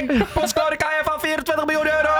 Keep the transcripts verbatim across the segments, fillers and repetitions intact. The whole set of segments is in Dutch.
Postcode K F van vierentwintig miljoen euro!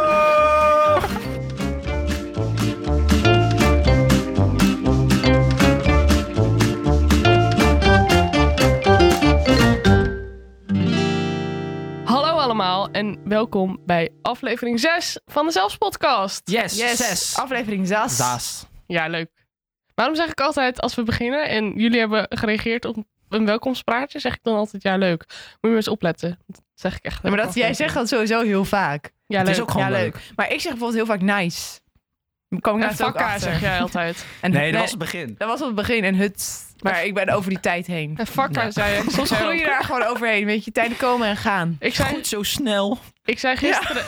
Hallo allemaal en welkom bij aflevering zes van de Zelfs podcast. Yes, Yes, zes. aflevering zes. Zes. Ja, leuk. Waarom zeg ik altijd als we beginnen en jullie hebben gereageerd op een welkomstpraatje, zeg ik dan altijd ja, leuk. Moet je maar eens opletten. Dat zeg ik echt. Ja, maar dat, jij zegt dat sowieso heel vaak. Ja, Het leuk. is ook gewoon ja, leuk. Maar ik zeg bijvoorbeeld heel vaak nice. Kom ik En nou ook fakka achter. zeg jij altijd. En, Nee, dat was het begin. dat was op het begin en hut. Maar ik ben over die tijd heen. En fakka Ja. zei je. Soms zei groei je ook. daar gewoon overheen. Weet je, tijden komen en gaan. Ik zei, Goed zo snel. ik zei gisteren...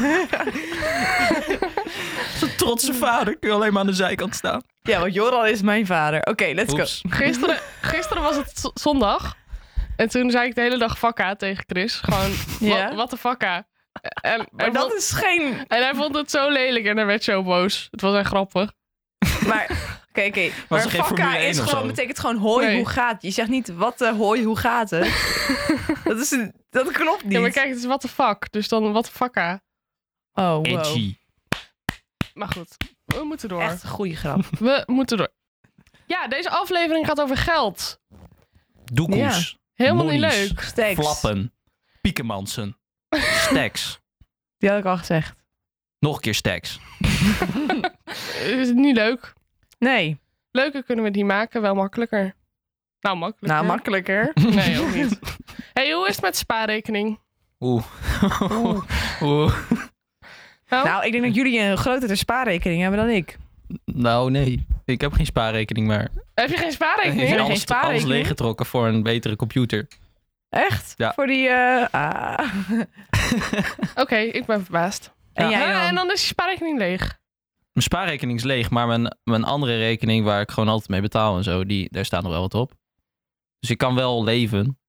Zo'n trotse vader kun je alleen maar aan de zijkant staan. Ja, want Joran is mijn vader. Oké, let's Oeps. go. Gisteren, gisteren was het z- zondag. En toen zei ik de hele dag fakka tegen Chris. Gewoon, Ja? wat, wat de fakka? En, Maar en dat vond- is geen... en hij vond het zo lelijk en hij werd zo boos. Het was echt grappig. Maar, oké, oké. Maar er geen fakka Formule één is of gewoon, zo? betekent gewoon hoi, Nee. hoe gaat het? Je zegt niet, wat uh, hoi, hoe gaat het? dat, is een, dat klopt niet. Ja, maar kijk, het is wat de fuck. Dus dan wat de fakka. Oh, wow. Edgy. Maar goed, we moeten door. Echt een goede grap. We moeten door. Ja, deze aflevering gaat over geld. Doekoes. Helemaal niet Monies. leuk. Stacks. Flappen. Piekemansen. Stacks. Die had ik al gezegd. Nog een keer stacks. Is het niet leuk? Nee. Leuker kunnen we die maken, wel makkelijker. Nou, makkelijker. Nou, makkelijker. Nee, ook niet. Hey, hoe is het met de spaarrekening? Oeh. Oeh. Nou, Nou, ik denk dat jullie een grotere spaarrekening hebben dan ik. Nou, nee. Ik heb geen spaarrekening meer. heb je geen Ik spaarrekening? heb heb geen alles, alles spaarrekening? leeggetrokken voor een betere computer. Echt? Ja. Voor die... eh ah. Oké, ik ben verbaasd. En jij Ah, dan? en dan is je spaarrekening leeg. Mijn spaarrekening is leeg, maar mijn, mijn andere rekening waar ik gewoon altijd mee betaal en zo, die, daar staat nog wel wat op. Dus ik kan wel leven.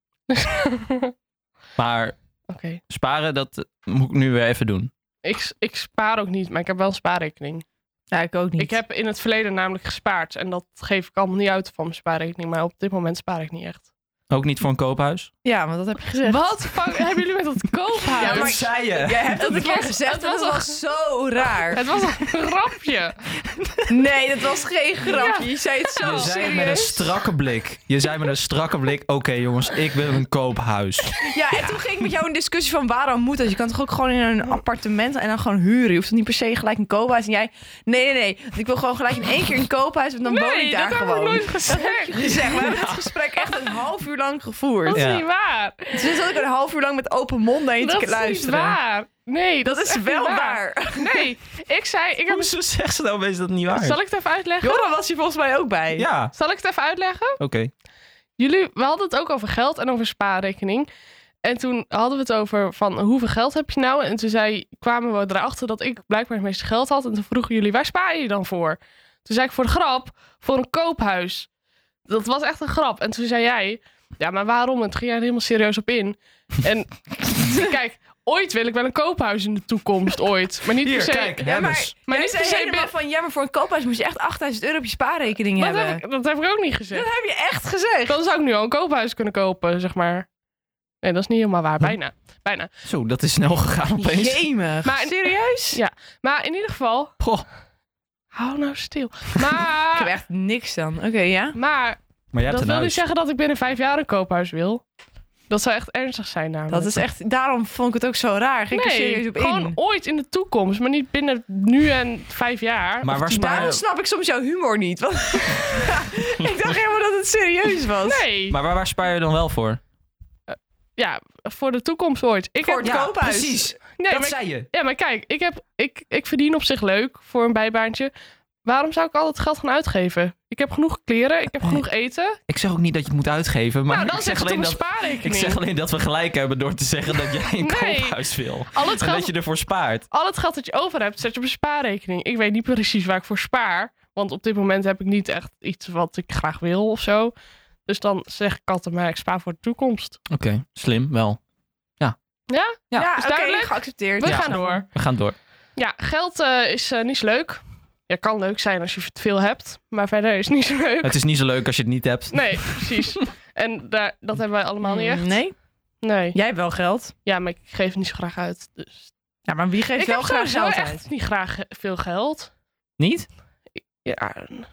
Maar Oké. sparen, dat moet ik nu weer even doen. Ik, ik spaar ook niet, maar ik heb wel een spaarrekening. Ja, ik ook niet. Ik heb in het verleden namelijk gespaard. En dat geef ik allemaal niet uit van mijn spaarrekening. Maar op dit moment spaar ik niet echt. Ook niet voor een koophuis? Ja, want dat heb je gezegd. Wat fuck hebben jullie met dat koophuis? Ja, maar- zei je. Jij hebt dat een Het keer was- gezegd het en dat was was zo raar. Het was een grapje. Nee, dat was geen grapje. Je zei het zo Je zei met een serieus. strakke blik. Je zei met een strakke blik, oké jongens, ik wil een koophuis. Ja, en toen ging ik met jou in discussie van waarom moet dat? Je kan toch ook gewoon in een appartement en dan gewoon huren? Je hoeft toch niet per se gelijk een koophuis? En jij, nee, nee, nee. Ik wil gewoon gelijk in één keer een koophuis en dan woon Nee, ik dat daar heb ik gewoon. nooit gezegd. Gezegd. We hebben het gesprek echt een half uur lang gevoerd. Dat is Ja. niet waar. Dus zat ik een half uur lang met open mond naar je Dat te is niet luisteren. waar. Nee, dat, Dat is echt wel niet waar. Nee, ik zei... Ik heb... Hoezo zegt ze nou opeens dat niet waar is? Zal ik het even uitleggen? Joran was hier volgens mij ook bij. Ja, Zal ik het even uitleggen? oké. Jullie, we hadden het ook over geld en over spaarrekening. En toen hadden we het over van hoeveel geld heb je nou? En toen zei, kwamen we erachter dat ik blijkbaar het meeste geld had. En toen vroegen jullie, waar spaar je dan voor? Toen zei ik voor de grap, voor een koophuis. Dat was echt een grap. En toen zei jij, ja, maar waarom? En toen ging jij er helemaal serieus op in. En kijk, ooit wil ik wel een koophuis in de toekomst, ooit. Maar niet Hier, per se... kijk, Ja, maar, Hemmers. Maar jij niet per zei se helemaal bij- van, ja, maar voor een koophuis moet je echt achtduizend euro op je spaarrekening dat, hebben. heb ik, dat heb ik ook niet gezegd. Dat heb je echt gezegd. Dan zou ik nu al een koophuis kunnen kopen, zeg maar. Nee, dat is niet helemaal waar. Bijna. Bijna. Zo, dat is snel gegaan opeens. Jemig. Maar- serieus? Ja. Maar in ieder geval... Goh, Hou nou stil. Ik heb Maar... echt niks dan. Oké, ja? maar maar jij hebt dat een wil niet huis. zeggen dat ik binnen vijf jaar een koophuis wil. Dat zou echt ernstig zijn namelijk. Dat is echt, daarom vond ik het ook zo raar. Ging ik er serieus op gewoon in. ooit in de toekomst. Maar niet binnen nu en vijf jaar. Maar Of waar tien spaar jaar. Daarom snap ik soms jouw humor niet. Want ik dacht helemaal dat het serieus was. Nee. Maar waar, waar spaar je dan wel voor? Ja, voor de toekomst ooit. Ik Voor heb... het Ja, koophuis. precies. Nee, dat maar, zei je. ja, maar kijk. Ik, heb, ik, ik verdien op zich leuk voor een bijbaantje. Waarom zou ik al dat geld gaan uitgeven? Ik heb genoeg kleren. Ik heb Nee. genoeg eten. Ik zeg ook niet dat je het moet uitgeven, maar nou, dan ik, zeg zeg het op alleen een dat, spaarrekening. ik zeg alleen dat we gelijk hebben door te zeggen dat jij een Nee. koophuis wil. Al het En geld dat je ervoor spaart. Al het geld dat je over hebt, zet je op een spaarrekening. Ik weet niet precies waar ik voor spaar. Want op dit moment heb ik niet echt iets wat ik graag wil of zo. Dus dan zeg ik altijd maar, ik spaar voor de toekomst. Oké, slim, wel. Ja? Ja, Ja, is oké, duidelijk? geaccepteerd. We Ja. gaan door. We gaan door. Ja, geld eh, is eh, niet zo leuk. Ja, kan leuk zijn als je het veel hebt. Maar verder is het niet zo leuk. Het is niet zo leuk als je het niet hebt. Nee, precies. En daar, dat hebben wij allemaal niet echt. Nee? Nee. Jij hebt wel geld. Ja, maar ik geef het niet zo graag uit. Dus. Ja, maar wie geeft Ik wel heb graag sowieso geld echt uit? niet graag veel geld. Niet? Ja.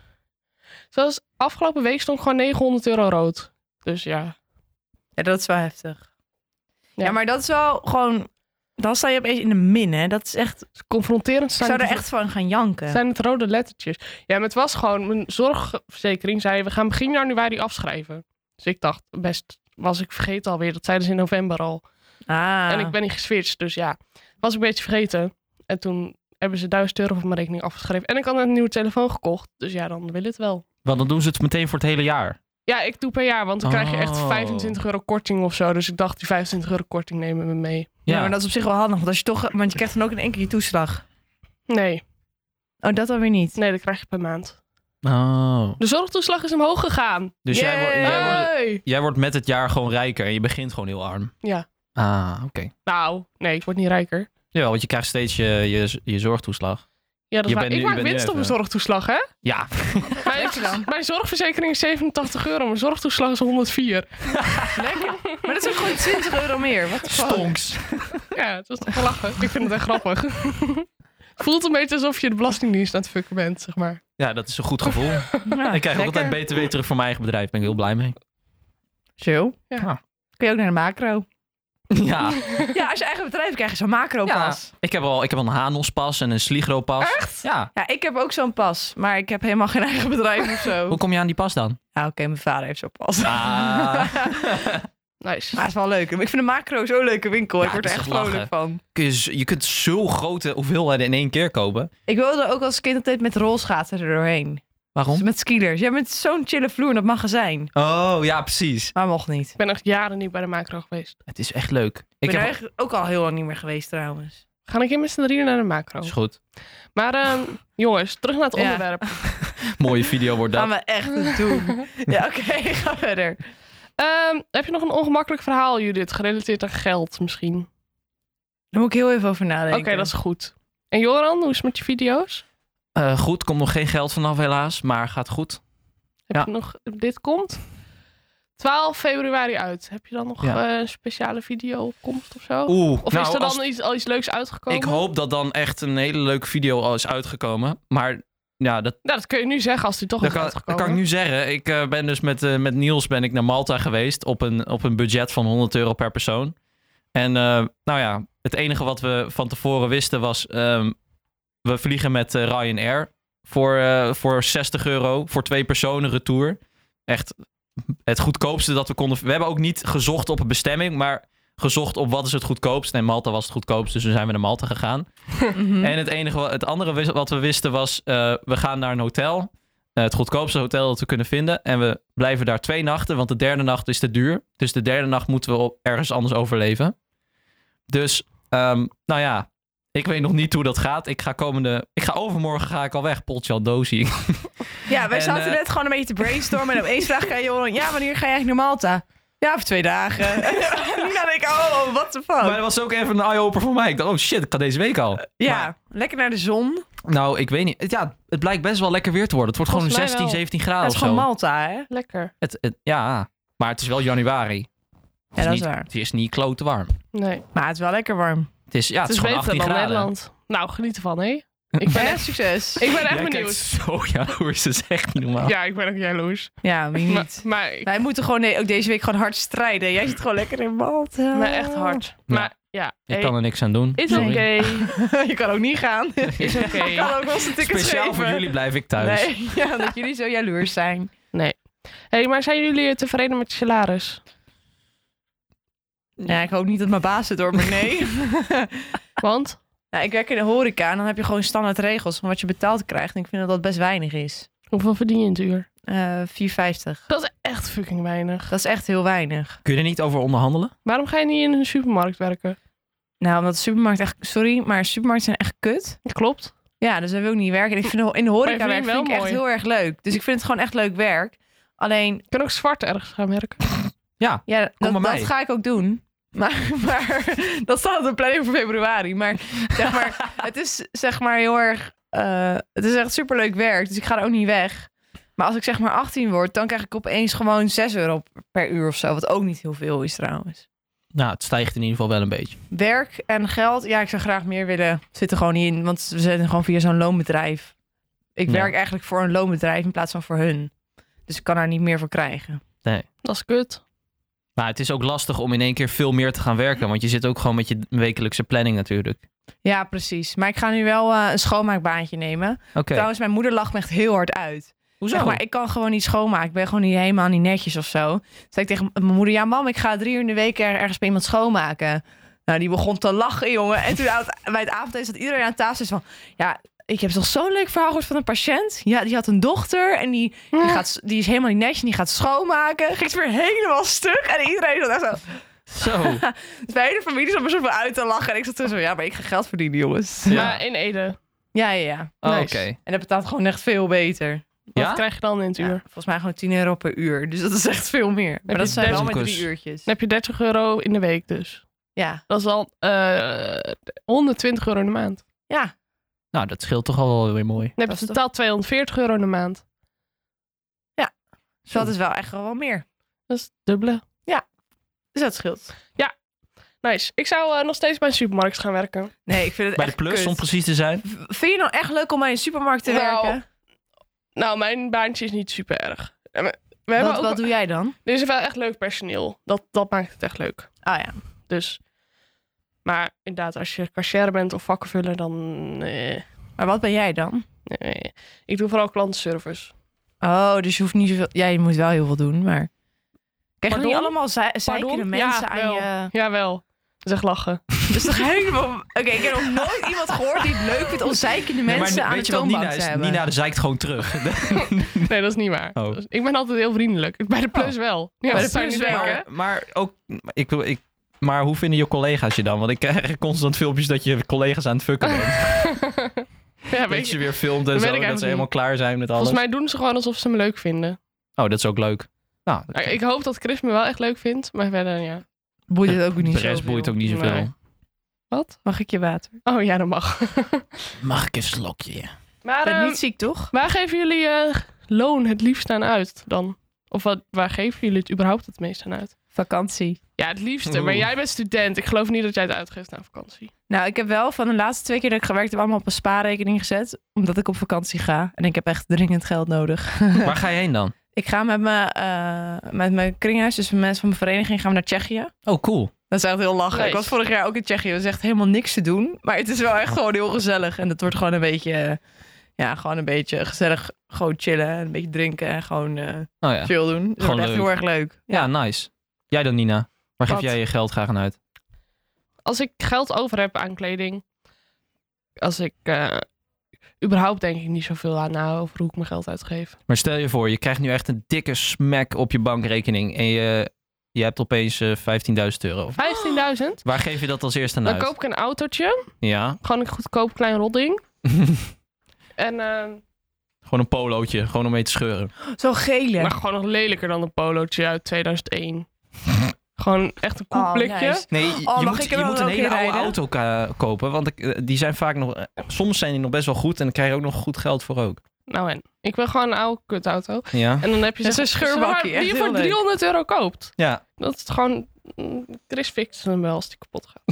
Zoals afgelopen week stond gewoon negenhonderd euro rood. Dus ja. Ja, dat is wel heftig. Ja, Ja. maar dat is wel gewoon... Dan sta je opeens in de min, hè. Dat is echt... Ik Confronterend zijn zou er het, echt van gaan janken. zijn het rode lettertjes. Ja, maar het was gewoon... Mijn zorgverzekering zei... We gaan begin januari afschrijven. Dus ik dacht, best was ik vergeten alweer. Dat zeiden ze in november al. Ah. En ik ben niet geswitcht. Dus ja, was ik een beetje vergeten. En toen hebben ze duizend euro van mijn rekening afgeschreven. En ik had net een nieuwe telefoon gekocht. Dus ja, dan wil het wel. Want dan doen ze het meteen voor het hele jaar. Ja, ik doe per jaar. Want dan krijg je echt Oh. vijfentwintig euro korting of zo. Dus ik dacht, die vijfentwintig euro korting nemen we mee. Ja, maar dat is op zich wel handig. Want als je toch... Want je krijgt dan ook in één keer je toeslag. Nee, Oh, dat dan weer niet. nee, dat krijg je per maand. Oh. De zorgtoeslag is omhoog gegaan. Dus jij, wordt- jij, wordt, Hey! jij wordt met het jaar gewoon rijker en je begint gewoon heel arm. Ja. Ah, oké. Nou, nee, ik word niet rijker. Ja, want je krijgt steeds je, je, je zorgtoeslag. Ja, dat is Je waar. bent Ik nu- maak je bent nu winst op mijn even- zorgtoeslag, hè? Ja. Mijn, mijn zorgverzekering is zevenentachtig euro. Mijn zorgtoeslag is honderdvier. Lekker. Maar dat is ook gewoon twintig euro meer. Wat de fuck? Stonks. Ja, dat is toch wel lachen. Ik vind het echt grappig. Het voelt een beetje alsof je de Belastingdienst aan het fucken bent, zeg maar. Ja, dat is een goed gevoel. Ja, Ik krijg ook lekker. altijd B T W terug voor mijn eigen bedrijf. Ben ik heel blij mee. Chill. Ja. Kun je ook naar de macro? Ja. Ja, als je eigen bedrijf krijg je zo'n macro Ja. pas. Ik heb al ik heb al een Hanos-pas en een Sligro-pas. Echt? Ja. Ja, ik heb ook zo'n pas. Maar ik heb helemaal geen eigen bedrijf of zo. Hoe kom je aan die pas dan? Ja, oké, mijn vader heeft zo'n pas. Ah. Nice. Maar het is wel leuk. Ik vind de macro zo'n leuke winkel. Ja, ik word er het echt is vrolijk lachen. van. Kun je, z- je kunt zo grote hoeveelheden in één keer kopen. Ik wilde ook als kind altijd met rolschaatsen er doorheen. Waarom? Dus met skiers. Ja, met zo'n chille vloer in dat magazijn. Oh, ja, precies. Maar mocht niet. Ik ben echt jaren niet bij de macro geweest. Het is echt leuk. Ik Ik ben er heb... eigenlijk ook al heel lang niet meer geweest trouwens. Ga ik in met z'n drieën naar de macro. Is goed. Maar ehm, jongens, terug naar het Ja. onderwerp. Mooie video wordt Gaan dat. we echt doen. Ja, oké, ga verder. Ehm, heb je nog een ongemakkelijk verhaal, Judith, gerelateerd aan geld misschien? Daar moet ik heel even over Oké, nadenken. dat is goed. En Joran, hoe is het met je video's? Eh, goed, komt nog geen geld vanaf helaas, maar gaat goed. Heb Ja. je nog, dit komt twaalf februari uit. Heb je dan nog Ja. eh, een speciale video op komst of zo? Oeh, Of nou, is er dan als- iets, al iets leuks uitgekomen? ik hoop dat dan echt een hele leuke video al is uitgekomen. Maar ja, dat, Nou, dat kun je nu zeggen als die toch dat, is kan, dat uitgekomen. kan ik nu zeggen. Ik eh, ben dus met, eh, met Niels ben ik naar Malta geweest op een, op een budget van honderd euro per persoon. En eh, nou ja, het enige wat we van tevoren wisten was... ehm, we vliegen met eh, Ryanair voor, eh, voor zestig euro voor twee personen retour. Echt het goedkoopste dat we konden... We hebben ook niet gezocht op een bestemming, maar gezocht op wat is het goedkoopst. En Malta was het goedkoopst, dus toen zijn we naar Malta gegaan. Mhm. En het enige, wa- het andere wis- wat we wisten was, eh, we gaan naar een hotel. Eh, het goedkoopste hotel dat we kunnen vinden. En we blijven daar twee nachten, want de derde nacht is te duur. Dus de derde nacht moeten we op ergens anders overleven. Dus, ehm, nou ja, ik weet nog niet hoe dat gaat. Ik ga komende, ik ga overmorgen ga ik al weg, potjaldozie. Ja, wij En, zaten eh, net gewoon een beetje te brainstormen. En opeens vraag ik aan Joran, ja, wanneer ga je eigenlijk naar Malta? Ja, voor twee dagen. En Nina denk ik, oh, what the fuck. Maar dat was ook even een eye-opener voor mij. Ik dacht, oh shit, ik ga deze week al. ja, Maar, lekker naar de zon. nou, ik weet niet. Het- Ja, het blijkt best wel lekker weer te worden. Het wordt Volgens gewoon mij zestien, wel. zeventien Dat graden is of gewoon zo. Malta, hè? Lekker. Het, het, ja, maar het is wel januari. Het Ja, dat is niet, waar. Het is niet klote warm. Nee, Maar het is wel lekker warm. Het is, ja, het is gewoon beter achttien dan graden. Nederland. Nou, geniet ervan, hé. Ik ben En echt, succes. ik ben echt Jij kijkt benieuwd. zo jaloers, dat is echt niet normaal. Ja, ik ben ook jaloers. Ja, wie Maar, niet. maar ik Wij moeten gewoon nee, ook deze week gewoon hard strijden. Jij zit gewoon lekker in Malta. ben echt hard. Maar ja, Ik hey, kan er niks aan doen. is Sorry. oké. Je kan ook niet gaan. Is oké. Je kan ook wel zijn tickets Speciaal geven. voor jullie blijf ik thuis. Nee, ja, dat jullie zo jaloers zijn. Hey, maar zijn jullie tevreden met je salaris? Ja, ik hoop niet dat mijn baas het hoor, maar nee. Want? Ja, ik werk in de horeca en dan heb je gewoon standaard regels van wat je betaald krijgt. En ik vind dat dat best weinig is. Hoeveel verdien je in het uur? Eh vier vijftig. Dat is echt fucking weinig. Dat is echt heel weinig. Kun je er niet over onderhandelen? Waarom ga je niet in een supermarkt werken? Nou, omdat de supermarkt echt... Sorry, maar supermarkten zijn echt kut. Klopt. Ja, dus daar wil ik niet werken. En ik vind de- in de horeca Maar je werken verdient vind ik wel echt mooi. heel erg leuk. Dus ik vind het gewoon echt leuk werk. Alleen, Je kunt ook zwart ergens gaan werken. Ja, ja, dat, bij mij. dat ga ik ook doen. Maar, maar dat staat op de planning voor februari. Maar zeg maar, het is zeg maar heel erg... eh, het is echt superleuk werk. Dus ik ga er ook niet weg. Maar als ik zeg maar achttien word, dan krijg ik opeens gewoon zes euro per uur of zo. Wat ook niet heel veel is trouwens. Nou, het stijgt in ieder geval wel een beetje. Werk en geld, ja, ik zou graag meer willen. Zit er gewoon niet in, want we zitten gewoon via zo'n loonbedrijf. Ik Ja. werk eigenlijk voor een loonbedrijf in plaats van voor hun. Dus ik kan daar niet meer voor krijgen. Nee. Dat is kut. Maar het is ook lastig om in één keer veel meer te gaan werken. Want je zit ook gewoon met je wekelijkse planning natuurlijk. Ja, precies. Maar ik ga nu wel uh, een schoonmaakbaantje nemen. Oké. Okay. Trouwens, mijn moeder lacht me echt heel hard uit. Hoezo? Zeg maar, ik kan gewoon niet schoonmaken. Ik ben gewoon niet helemaal niet netjes of zo. Toen zei ik tegen mijn moeder, ja mam, ik ga drie uur in de week er, ergens bij iemand schoonmaken. Nou, die begon te lachen, jongen. En toen het, bij het avondeten zat iedereen aan tafel. Dus van, ja, ik heb toch zo'n leuk verhaal gehoord van een patiënt. Ja, die had een dochter en die, die, gaat, die is helemaal niet netjes en die gaat schoonmaken. Ging ze weer helemaal stuk. En iedereen zat echt zo... Zo. Dus mijn hele familie zat me zo uit te lachen. En ik zat zo, ja, maar ik ga geld verdienen, jongens. Ja. Maar in Ede. Ja, ja, ja. Oh, Nice. Oké. En dat betaalt gewoon echt veel beter. Wat Ja? krijg je dan in het uur? Ja, volgens mij gewoon tien euro per uur. Dus dat is echt veel meer. Maar je dat zijn wel dertig met kus? drie uurtjes. Dan heb je dertig euro in de week dus. Ja, Dat is al uh, honderdtwintig euro in de maand. ja. Nou, dat scheelt toch al wel weer mooi. Dan heb Dat je is totaal tweehonderdveertig euro in de maand. Dus dat is wel echt wel meer. Dat is dubbele. Dus dat scheelt. Nice. Ik zou uh, nog steeds bij een supermarkt gaan werken. Nee, ik vind het Bij de echt plus, kut. om precies te zijn. Vind je nou echt leuk om bij een supermarkt te Nou, werken? Nou, mijn baantje is niet super erg. En We, we hebben Wat, ook, wat doe jij dan? Er is wel echt leuk personeel. Dat, dat maakt het echt leuk. Ah ja. Dus. Maar inderdaad, als je cashier bent of vakkenvuller, dan... Nee, Maar wat ben jij dan? nee. Ik doe vooral klantenservice. Oh, dus je hoeft niet zoveel... Ja, je moet wel heel veel doen, maar... Krijg je niet Pardon? allemaal zei- zeikende Pardon? mensen Ja, aan wel. je... Jawel. Dat is echt lachen. Dat is toch helemaal... Oké, ik heb nog nooit iemand gehoord die het leuk vindt om zeikende Nee, mensen maar aan de weet je wat toonbank Nina te is? hebben. Nina zeikt gewoon terug. Nee, dat is niet waar. Oh. Dus ik ben altijd heel vriendelijk. Bij de plus wel. Ja, Bij de dat zou je plus niet wel. denken. maar, maar ook... Ik, wil- ik, maar hoe vinden je collega's je dan? Want ik krijg constant filmpjes dat je collega's aan het fucken bent. Ja, Dat weet je je, weer filmt en Dat zo. weet ik Dat eigenlijk ze helemaal klaar zijn met alles. volgens mij doen ze gewoon alsof ze me leuk vinden. Oh, dat is ook leuk. Nou, dat- Ik hoop dat Chris me wel echt leuk vindt. Maar verder, ja. Boeit het ook niet de zo. rest boeit ook niet zoveel. Nee. Wat? Mag ik je water? Oh ja, dat mag. Mag ik een slokje? Maar Ik ben ehm, niet ziek, toch? waar geven jullie eh, loon het liefst aan uit dan? Of wat, waar geven jullie het überhaupt het meest aan uit? Vakantie. Ja, het liefste. Maar Oeh. jij bent student. Ik geloof niet dat jij het uitgeeft aan vakantie. Nou, ik heb wel van de laatste twee keer dat ik gewerkt heb allemaal op een spaarrekening gezet. Omdat ik op vakantie ga. En ik heb echt dringend geld nodig. Waar ga je heen dan? Ik ga met mijn, eh, met mijn kringhuis, dus met mensen van mijn vereniging, gaan we naar Tsjechië. Oh, cool. Dat is echt heel lachen. Nice. Ik was vorig jaar ook in Tsjechië. Er is echt helemaal niks te doen. Maar het is wel echt gewoon heel gezellig. En het wordt gewoon een beetje, eh, ja, gewoon een beetje gezellig. Gewoon chillen, een beetje drinken en gewoon eh Oh ja. chill doen. Het Gewoon wordt echt leuk. heel erg leuk. Ja, nice. Jij dan, Nina? Waar geef Wat? jij je geld graag aan uit? Als ik geld over heb aan kleding. Als ik... eh, überhaupt denk ik niet zoveel aan na over hoe ik mijn geld uitgeef. Maar stel je voor, je krijgt nu echt een dikke smack op je bankrekening. En je, je hebt opeens uh, vijftienduizend euro. vijftienduizend? Waar geef je dat als eerste aan Dan uit? koop ik een autootje. Ja, Gewoon een goedkoop klein rodding. En eh, gewoon een polootje. Gewoon om mee te scheuren. Zo gele. maar gewoon nog lelijker dan een polootje uit tweeduizend één. Gewoon echt een Oh, cool blikje. nice. Nee, je, Oh, je mag moet, ik er je dan moet een ook hele in oude rijden? auto ka- kopen. Want ik, eh, die zijn vaak nog... eh, soms zijn die nog best wel goed. En dan krijg je ook nog goed geld voor ook. Nou en, ik wil gewoon een oude kutauto. Ja. En dan heb je Dat is zeg- een scheurbakkie, zeg maar, die je echt voor heel leuk. driehonderd euro koopt. Ja. Dat is gewoon... mm, Chris fixt hem wel als die kapot gaat.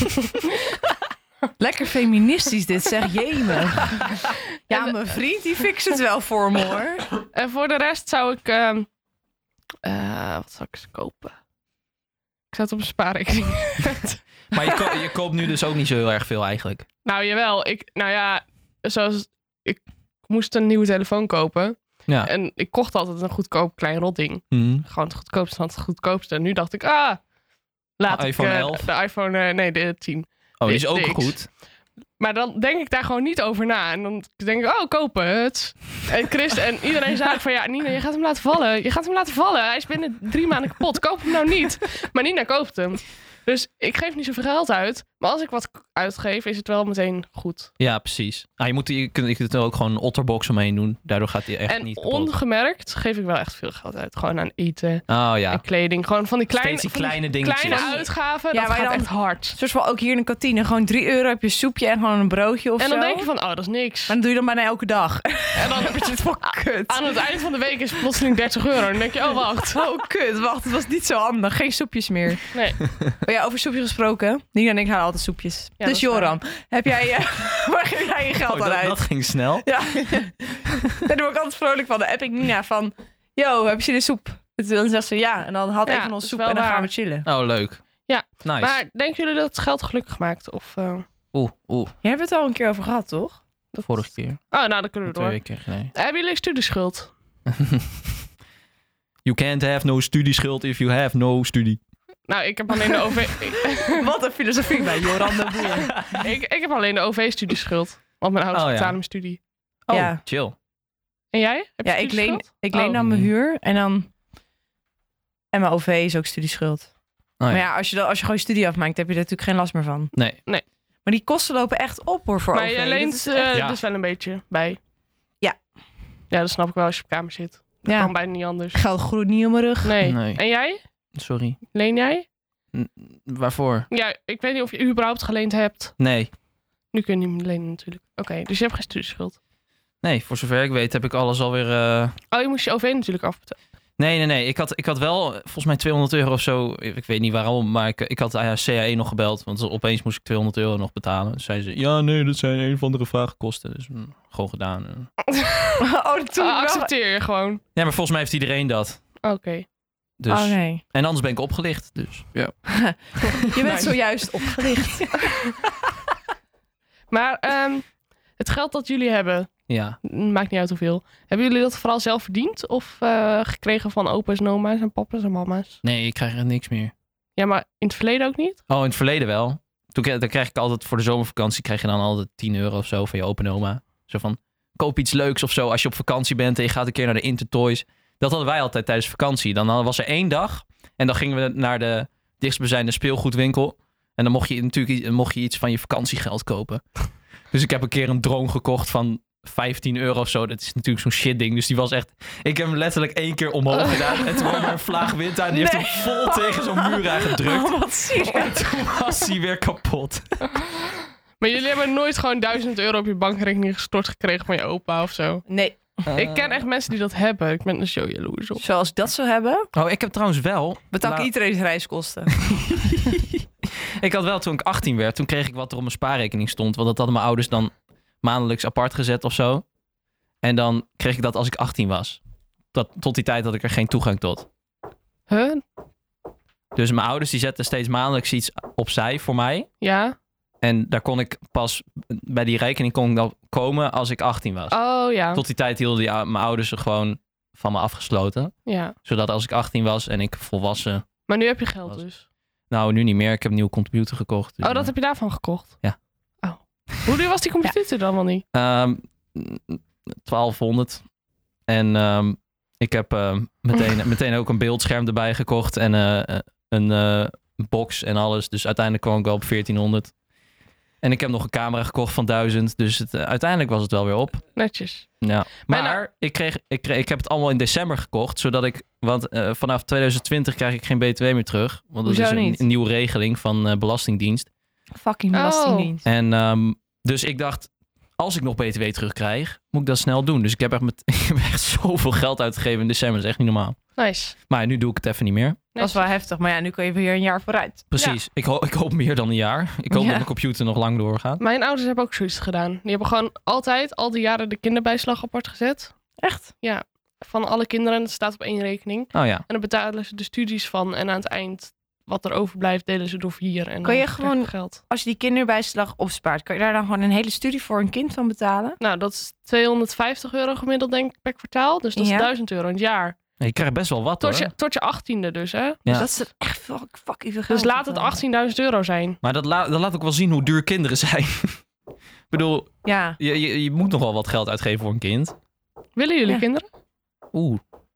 Lekker feministisch dit, zeg jemig. Ja, En- mijn vriend die fixt het wel voor me, hoor. En voor de rest zou ik... ehm, eh, wat zou ik eens kopen? Ik zou het op een spaarrekening zetten. Maar je, ko- je koopt nu dus ook niet zo heel erg veel eigenlijk. Nou, jawel. Ik, nou ja, zoals... Ik moest een nieuwe telefoon kopen. Ja. En ik kocht altijd een goedkoop klein rodding. Mhm. Gewoon het goedkoopste van het goedkoopste. En nu dacht ik, ah... Laat De ik, iPhone eh, elf? De iPhone... eh, nee, de tien. Oh, die is ook D X. goed. Maar dan denk ik daar gewoon niet over na. En dan denk ik, oh, kopen het. En Chris en iedereen zei van, ja, Nina, je gaat hem laten vallen. Je gaat hem laten vallen. Hij is binnen drie maanden kapot. Koop hem nou niet. Maar Nina koopt hem. Dus ik geef niet zoveel geld uit. Maar als ik wat uitgeef, is het wel meteen goed. Ja, precies. Ah, je, moet, je, kunt, je kunt er ook gewoon een otterbox omheen doen. Daardoor gaat hij echt En niet kapot. ongemerkt geef ik wel echt veel geld uit. Gewoon aan eten Oh ja. en kleding. Gewoon van die kleine, Steeds die van die kleine dingetjes. kleine uitgaven. Ja, dat maar gaat dan- echt hard. Zoals wel ook hier in de kantine. Gewoon drie euro heb je soepje en gewoon een broodje of En dan zo. denk je van, oh, dat is niks. Maar dan doe je dan bijna elke dag. En dan heb je het voor Kut. aan het eind van de week is het plotseling dertig euro. Dan denk je, oh, wacht. Oh, kut. Wacht, het was niet zo handig. Geen soepjes meer. Nee. Oh ja, over soepjes gesproken. Nina en ik halen altijd soepjes. dat dus is waar. Joran, heb jij, uh, waar geef jij je geld Oh, aan dat, uit? dat ging snel. Ja. Daar word ik altijd vrolijk van. Dan app ik Nina van, yo, heb je zin in soep? En dan zegt ze ja. En dan haalt Ja, een van dat ons is soep wel en dan waar. gaan we chillen. Oh, leuk. Ja. Nice. Maar denken jullie dat het geld gelukkig maakt? Of, uh... Oeh, oeh. Jij hebt het al een keer over gehad, toch? De vorige keer. Oh, nou, dan kunnen we Twee door. weken geleden. Hebben jullie studieschuld? You can't have no studieschuld if you have no studie. Nou, ik heb alleen de O V... Wat een filosofie bij Joran de Boer. ik, ik heb alleen de O V-studieschuld. Want mijn ouders Oh, ja. betalen mijn studie. Oh, Ja. chill. En jij? Heb je Ja, ik leen, studieschuld? ik leen Oh. dan mijn huur en dan... En mijn O V is ook studieschuld. Oh, ja. Maar ja, als je, dan, als je gewoon je studie afmaakt, heb je er natuurlijk geen last meer van. Nee. Maar die kosten lopen echt op hoor voor Maar O V. je Dat leent is eh, echt- Ja. dus wel een beetje bij. Ja. Ja, dat snap ik wel als je op kamer zit. Dat Ja. kan bijna niet anders. Geld groeit niet op mijn rug. Nee. Nee. En jij? Sorry. Leen jij? Waarvoor? Ja, ik weet niet of je überhaupt geleend hebt. Nee. Nu kun je niet meer lenen natuurlijk. Oké, dus je hebt geen studieschuld. Nee, voor zover ik weet heb ik alles alweer... eh, Oh, je moest je O V natuurlijk afbetalen. Nee, nee, nee. Ik had, ik had wel volgens mij tweehonderd euro of zo. Ik weet niet waarom, maar ik, ik had ah ja, C A E nog gebeld. Want opeens moest ik tweehonderd euro nog betalen. Dus zeiden ze, ja, nee, dat zijn een of andere vraagkosten. Dus mm, gewoon gedaan. Oh, toen Ah, wel. accepteer je gewoon. Ja, maar volgens mij heeft iedereen dat. Oké. Dus, Oh nee. En anders ben ik opgelicht. Dus ja. Je bent Nice. zojuist opgericht. Maar ehm, het geld dat jullie hebben, Ja. maakt niet uit hoeveel. Hebben jullie dat vooral zelf verdiend? Of eh, gekregen van opa's en oma's en papa's en mama's? Nee, ik krijg er niks meer. Ja, maar in het verleden ook niet? Oh, in het verleden wel. Toen, kre- dan krijg ik altijd voor de zomervakantie krijg je dan altijd tien euro of zo van je opa en oma. Zo van, koop iets leuks of zo als je op vakantie bent en je gaat een keer naar de Intertoys. Dat hadden wij altijd tijdens vakantie. Dan hadden- was er één dag en dan gingen we naar de dichtstbijzijnde speelgoedwinkel. En dan mocht je natuurlijk mocht je iets van je vakantiegeld kopen. Dus ik heb een keer een drone gekocht van vijftien euro of zo. Dat is natuurlijk zo'n shit ding. Dus die was echt... Ik heb hem letterlijk één keer omhoog gedaan. En toen kwam er een vlaag wind aan. Die heeft Nee. hem vol tegen zo'n muur aangedrukt. Oh, wat ziek. En toen was hij weer kapot. Maar jullie hebben nooit gewoon duizend euro op je bankrekening gestort gekregen van je opa of zo? Nee, Ik ken echt mensen die dat hebben. Ik ben er zo jaloers op. zoals ik dat zou hebben, Oh, ik heb trouwens wel... betaal ik Nou, iedereen's reiskosten. ik had wel toen ik achttien werd, toen kreeg ik wat er op mijn spaarrekening stond. Want dat hadden mijn ouders dan maandelijks apart gezet of zo. En dan kreeg ik dat als ik achttien was. Dat, tot die tijd had ik er geen toegang tot. Huh? Dus mijn ouders die zetten steeds maandelijks iets opzij voor mij. Ja? En daar kon ik pas, bij die rekening kon ik dan komen als ik achttien was. Oh ja. Tot die tijd hielden die, mijn ouders er gewoon van me afgesloten. Ja. Zodat als ik achttien was en ik volwassen... Maar nu heb je geld Was- dus. Nou, nu niet meer. Ik heb een nieuwe computer gekocht. Dus, Oh, dat eh, heb je daarvan gekocht? Ja. Oh. Hoe duur was die computer dan wel niet? Ehm, twaalfhonderd. En ehm, ik heb ehm, meteen, meteen ook een beeldscherm erbij gekocht. En eh, een eh, box en alles. Dus uiteindelijk kwam ik wel op veertienhonderd. En ik heb nog een camera gekocht van duizend. Dus het, eh, uiteindelijk was het wel weer op. Netjes. Ja. Maar Maar ik, kreeg, ik, kreeg, ik heb het allemaal in december gekocht. Zodat ik... Want eh, vanaf twintig twintig krijg ik geen B T W meer terug. Want dat Hoezo is een, niet? een nieuwe regeling van eh, Belastingdienst. Fucking Oh. belastingdienst. En ehm, dus ik dacht, als ik nog B T W terugkrijg, moet ik dat snel doen. Dus ik heb echt, met, ik heb echt zoveel geld uitgegeven in december. Dat is echt niet normaal. Nice. Maar nu doe ik het even niet meer. Dat is wel heftig, maar ja, nu kun je weer een jaar vooruit. Precies. Ik, ho- ik hoop meer dan een jaar. Ik hoop Ja. dat mijn computer nog lang doorgaat. Mijn ouders hebben ook zoiets gedaan. Die hebben gewoon altijd, al die jaren, de kinderbijslag apart gezet. Echt? Van alle kinderen. Dat staat op één rekening. Oh ja. En dan betalen ze de studies van. En aan het eind, wat er overblijft, delen ze door vier. En Kan je dan krijg gewoon- geld. Als je die kinderbijslag opspaart, kan je daar dan gewoon een hele studie voor een kind van betalen? Nou, dat is tweehonderdvijftig euro gemiddeld, denk ik, per kwartaal. Dus dat is Ja. duizend euro in het jaar. Je krijgt best wel wat Tot hoor. je, tot je achttiende dus, hè? Ja. Dus dat is echt fuck, fucking veel geld. Dus laat het achttienduizend euro zijn. Maar dat, la- dat laat ook wel zien hoe duur kinderen zijn. Ik bedoel, Ja. je, je, je moet nog wel wat geld uitgeven voor een kind. Willen jullie Ja. kinderen? Oeh.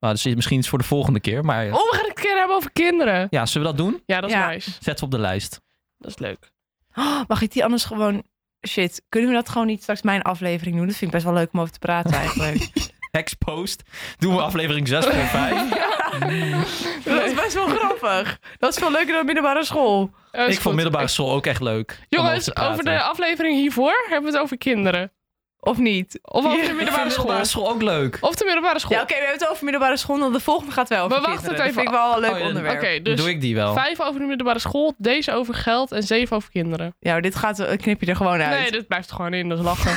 Nou, dus misschien iets voor de volgende keer. Maar Oh, we gaan het een keer hebben over kinderen. ja, zullen we dat doen? Ja, dat is Ja. nice. Zet ze op de lijst. Dat is leuk. Oh, mag ik die anders gewoon... Shit, kunnen we dat gewoon niet straks mijn aflevering doen? Dat vind ik best wel leuk om over te praten eigenlijk. Exposed. Doen we aflevering zes punt vijf. Dat is best wel grappig. Dat is veel leuker dan middelbare school. Uh, Ik vond middelbare school ook echt leuk. om Jongens, te over praten. de aflevering hiervoor hebben we het over kinderen. Of niet? Of over de Ik middelbare vind school. middelbare school ook leuk. Of de middelbare school. Ja, oké, we hebben het over middelbare school. Dan de volgende gaat wel over We wachten kinderen. het Dat even vind ik wel een leuk Oh, ja, onderwerp. Oké, dus Doe ik die wel. vijf over de middelbare school, deze over geld en zeven over kinderen. Ja, maar dit gaat, een knip je er gewoon uit. Nee, dit blijft er gewoon in, dat is lachen.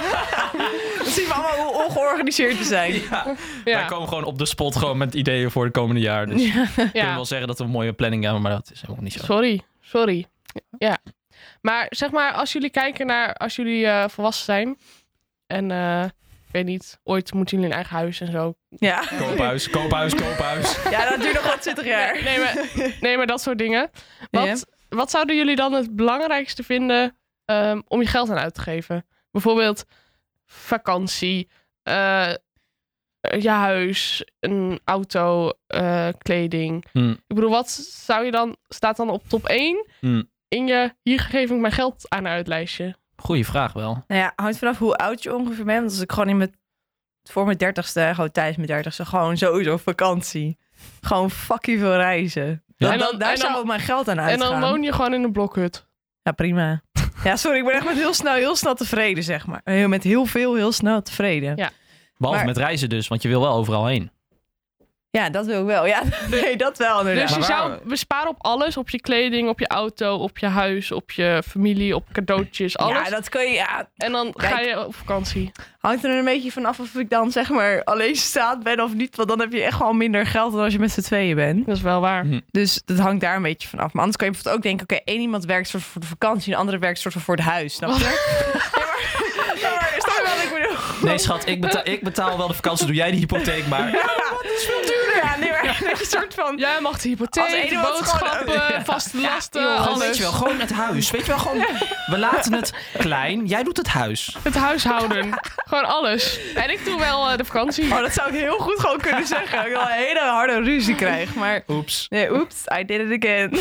Dan zien we allemaal hoe ongeorganiseerd te zijn. Ja. Wij Ja, komen gewoon op de spot gewoon met ideeën voor de komende jaar. Dus we kunnen ja. wel zeggen dat we een mooie planning hebben, maar dat is helemaal niet zo. Sorry, sorry. Ja. Maar zeg maar, als jullie kijken naar, als jullie eh, volwassen zijn en eh, ik weet niet, ooit moeten jullie een eigen huis en zo. Ja. Koophuis, koophuis, koophuis. Ja, dat duurt nog wel twintig jaar. Nee, nee, maar, nee, maar dat soort dingen. Wat, Ja. wat zouden jullie dan het belangrijkste vinden ehm, om je geld aan uit te geven? Bijvoorbeeld vakantie, eh, je huis, een auto, eh, kleding. Hm. Ik bedoel, wat zou je dan, staat dan op top één Hm. in je, hier geef ik mijn geld aan uitlijstje? Goeie vraag wel. Nou ja, hangt vanaf hoe oud je ongeveer bent. Want als ik gewoon in mijn, voor mijn dertigste, gewoon tijdens mijn dertigste, gewoon sowieso vakantie. Gewoon fucking veel reizen. Ja. En dan, En dan- daar en dan- zou mijn geld aan En uitgaan. dan woon je gewoon in een blokhut. Ja, prima. Ja, sorry, ik ben echt met heel snel, heel snel tevreden, zeg maar. Heel- Met heel veel, heel snel tevreden. Ja. Behalve Maar- met reizen dus, want je wil wel overal heen. Ja, dat wil ik wel. Ja, nee, dat wel inderdaad. Dus je Maar waar- zou besparen op alles. Op je kleding, op je auto, op je huis, op je familie, op cadeautjes, alles. Ja, dat kun je... Ja, En dan Kijk. ga je op vakantie. hangt er een beetje vanaf of ik dan, zeg maar, alleen staat ben of niet. Want dan heb je echt gewoon minder geld dan als je met z'n tweeën bent. Dat is wel waar. Hm. Dus dat hangt daar een beetje vanaf. Maar anders kan je bijvoorbeeld ook denken... oké, één iemand werkt soort voor de vakantie... en de andere werkt soort van voor het huis. Snap je? Ja, maar, ja, maar snap je wat ik bedoel? Nee schat, ik betaal, ik betaal wel de vakantie, doe jij de hypotheek maar. Dat is veel duurder. Ja, nee, maar dat je soort van... Jij mag de Als hypotheek, ene de wat boodschappen, gewoon- Ja. vaste lasten, joh, Gewoon, alles. weet je wel, gewoon het huis. Weet je wel, gewoon, we laten het klein, jij doet het huis. Het huishouden. Gewoon alles. En ik doe wel eh, de vakantie. Oh, dat zou ik heel goed gewoon kunnen zeggen. Dat ik wel een hele harde ruzie krijg. Maar Oeps. nee, oeps, I did it again.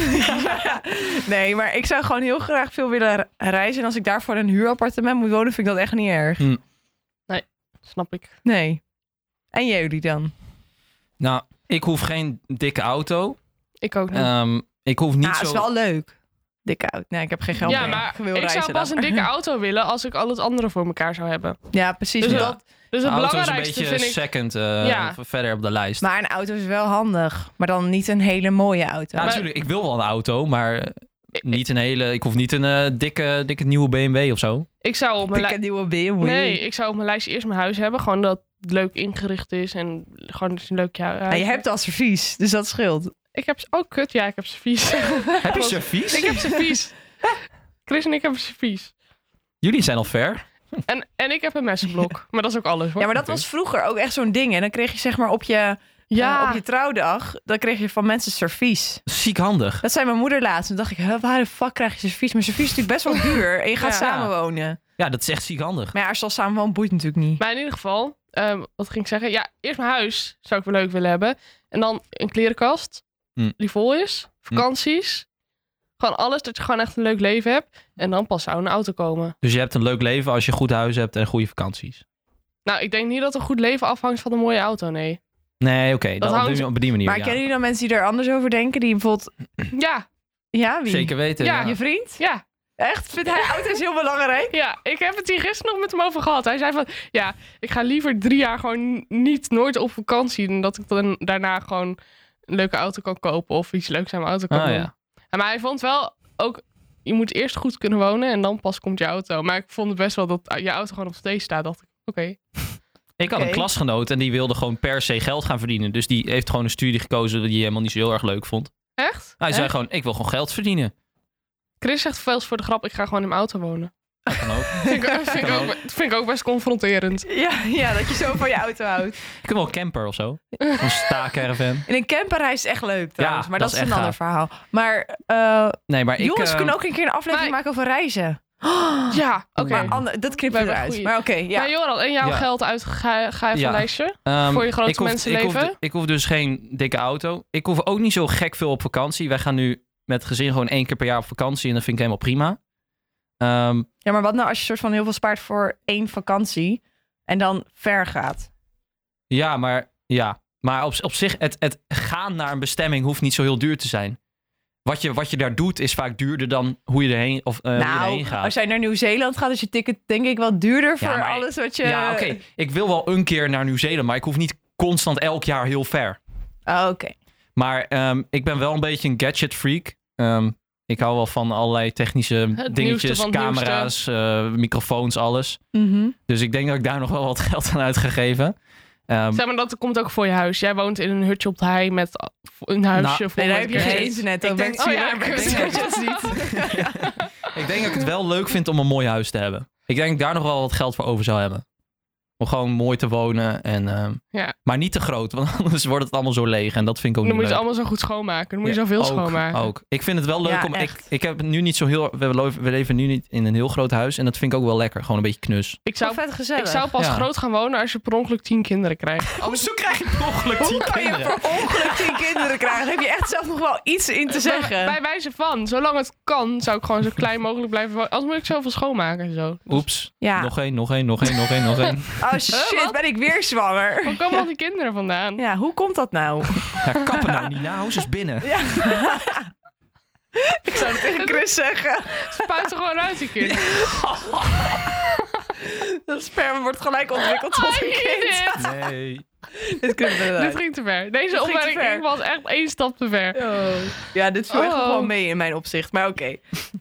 Nee, maar ik zou gewoon heel graag veel willen re- reizen. En als ik daarvoor in een huurappartement moet wonen, vind ik dat echt niet erg. Hm. Snap ik. Nee. En jullie dan? Nou, ik hoef geen dikke auto. Ik ook niet. Ehm, ik hoef niet Ah, zo... is wel leuk. Dikke auto. Nee, ik heb geen geld ja, meer. maar wil ik reizen zou pas dan. een dikke auto willen als ik al het andere voor elkaar zou hebben. Ja, precies. Dus, Ja. dat, dus het auto is een belangrijkste beetje vind ik... second eh, Ja. verder op de lijst. Maar een auto is wel handig. Maar dan niet een hele mooie auto. Ja, natuurlijk, ik wil wel een auto, maar eh, niet een hele... Ik hoef niet een eh, dikke, dikke nieuwe B M W of zo. Ik zou op mijn Dikke li- nieuwe B M W. Nee, ik zou op mijn lijstje eerst mijn huis hebben. Gewoon dat het leuk ingericht is en gewoon dat je een leuk jaar. Maar je hebt al servies, dus dat scheelt. Ik heb... Oh, kut. Ja, ik heb servies. Heb je servies? ik heb servies. Chris en ik hebben servies. Jullie zijn al ver. En, en ik heb een messenblok. Maar dat is ook alles, hoor. Ja, maar dat Oké. was vroeger ook echt zo'n ding. En dan kreeg je zeg maar op je, Ja. eh, op je trouwdag, dan kreeg je van mensen servies. Ziek handig. Dat zei mijn moeder laatst. Toen dacht ik, huh, waar de fuck krijg je servies? Maar servies is natuurlijk best wel duur. En je gaat Ja. samenwonen. Ja, dat is echt ziek handig. Maar ja, als je al samenwoont, boeit natuurlijk niet. Maar in ieder geval, ehm, wat ging ik zeggen? Ja, eerst mijn huis zou ik wel leuk willen hebben. En dan een klerenkast Hm. die vol is. Vakanties. Gewoon alles, dat je gewoon echt een leuk leven hebt. En dan pas zou een auto komen. Dus je hebt een leuk leven als je goed huis hebt en goede vakanties. Nou, ik denk niet dat een goed leven afhangt van een mooie auto, nee. Nee, oké. Dat dan hangt- op die- op die manier, Maar ja. kennen jullie dan mensen die er anders over denken? Die bijvoorbeeld... Ja, Ja, wie? Zeker weten. Ja, Ja. Je vriend? ja, Echt? Vindt hij auto's heel belangrijk? ja. Ik heb het hier gisteren nog met hem over gehad. Hij zei van, ja, ik ga liever drie jaar gewoon niet, nooit op vakantie. Dan dat ik dan daarna gewoon een leuke auto kan kopen of iets leuks aan mijn auto kan Ah, doen. ja. Ja, maar hij vond wel ook, je moet eerst goed kunnen wonen en dan pas komt je auto. Maar ik vond het best wel dat je auto gewoon op steeds staat. Dacht ik, oké. Ik had Oké. een klasgenoot en die wilde gewoon per se geld gaan verdienen. Dus die heeft gewoon een studie gekozen die hij helemaal niet zo heel erg leuk vond. Echt? Hij zei Echt? gewoon, ik wil gewoon geld verdienen. Chris zegt veel voor de grap, ik ga gewoon in mijn auto wonen. Dat kan ook. Vind ik, vind ik, ook, vind ik ook best confronterend. Ja, ja, dat je zo van je auto houdt. Ik heb wel een camper of zo. Een staakerven. In een camperreis is echt leuk trouwens. Ja, maar dat dat, is is een echt ander gaaf. verhaal. Maar eh, Nee, maar ik... jongens eh, kunnen ook een keer een aflevering maar- maken over reizen. Oh, Ja, oké. maar ander- dat knippen we We hebben eruit. goeie. Maar oké, ja. Maar Joran, en jouw Ja. geld uit, ga, ga even Ja. een lijstje? Um, Voor je grote ik hoef, mensenleven? Ik hoef, ik hoef dus geen dikke auto. Ik hoef ook niet zo gek veel op vakantie. Wij gaan nu met het gezin gewoon één keer per jaar op vakantie. En dat vind ik helemaal prima. Um, Ja, maar wat nou als je soort van heel veel spaart voor één vakantie en dan ver gaat? ja, maar, ja. maar op, op zich, het, het gaan naar een bestemming hoeft niet zo heel duur te zijn. Wat je, wat je daar doet is vaak duurder dan hoe je erheen, of, uh, hoe je erheen Nou, gaat. als jij naar Nieuw-Zeeland gaat, is je ticket denk ik wel duurder voor maar- alles wat je... Ja, oké. Ik wil wel een keer naar Nieuw-Zeeland, maar ik hoef niet constant elk jaar heel ver. Oh, oké. Maar um, ik ben wel een beetje een gadget freak. Um, ik hou wel van allerlei technische nieuwste dingetjes, van het camera's, uh, microfoons, alles. Mhm. Dus ik denk dat ik daar nog wel wat geld aan uit ga geven. Um, Zeg maar, dat komt ook voor je huis. Jij woont in een hutje op de hei met een huisje Nou, vol Nee, daar met heb je geen gadgets. internet. Ik ook denk- werkt oh ja, via- ik werkt denk- via gadgets niet. ik denk dat ik het wel leuk vind om een mooi huis te hebben. Ik denk dat ik daar nog wel wat geld voor over zou hebben. Om gewoon mooi te wonen. En, um, Ja. Maar niet te groot, want anders wordt het allemaal zo leeg. En dat vind ik ook Dan moet niet je het leuk. allemaal zo goed schoonmaken. Dan moet je Ja, zoveel ook, schoonmaken. Ook. Ik vind het wel leuk Ja, om... Ik, echt. ik heb nu niet zo heel... We leven, we leven nu niet in een heel groot huis. En dat vind ik ook wel lekker. Gewoon een beetje knus. Ik Zou zou, vet gezellig. ik zou pas Ja. groot gaan wonen als je per ongeluk tien kinderen krijgt. Hoezo krijg je per ongeluk tien Hoe kan je kinderen? per ongeluk tien kinderen krijgen? Daar heb je echt zelf nog wel iets in te zeggen. Bij, bij wijze van, zolang het kan, zou ik gewoon zo klein mogelijk blijven wonen. Anders moet ik zoveel schoonmaken en zo. Dus Oeps. Ja. Nog één, nog één, nog één, nog één, nog één. Oh shit, wat? ben ik weer zwanger? waar komen al die kinderen vandaan? Ja, hoe komt dat nou? Ja, kappen nou niet. Nou, ze is binnen. Ja. Ik zou het tegen Chris zeggen. Spuit er gewoon uit, die kinderen. Dat sperma wordt gelijk ontwikkeld tot een kind. Nee. Dit kunnen we Dit eruit. ging te ver. Deze Dit ging te opmerking ver. was echt één stap te ver. Oh. Ja, dit viel echt nog Oh. wel mee in mijn opzicht, maar oké.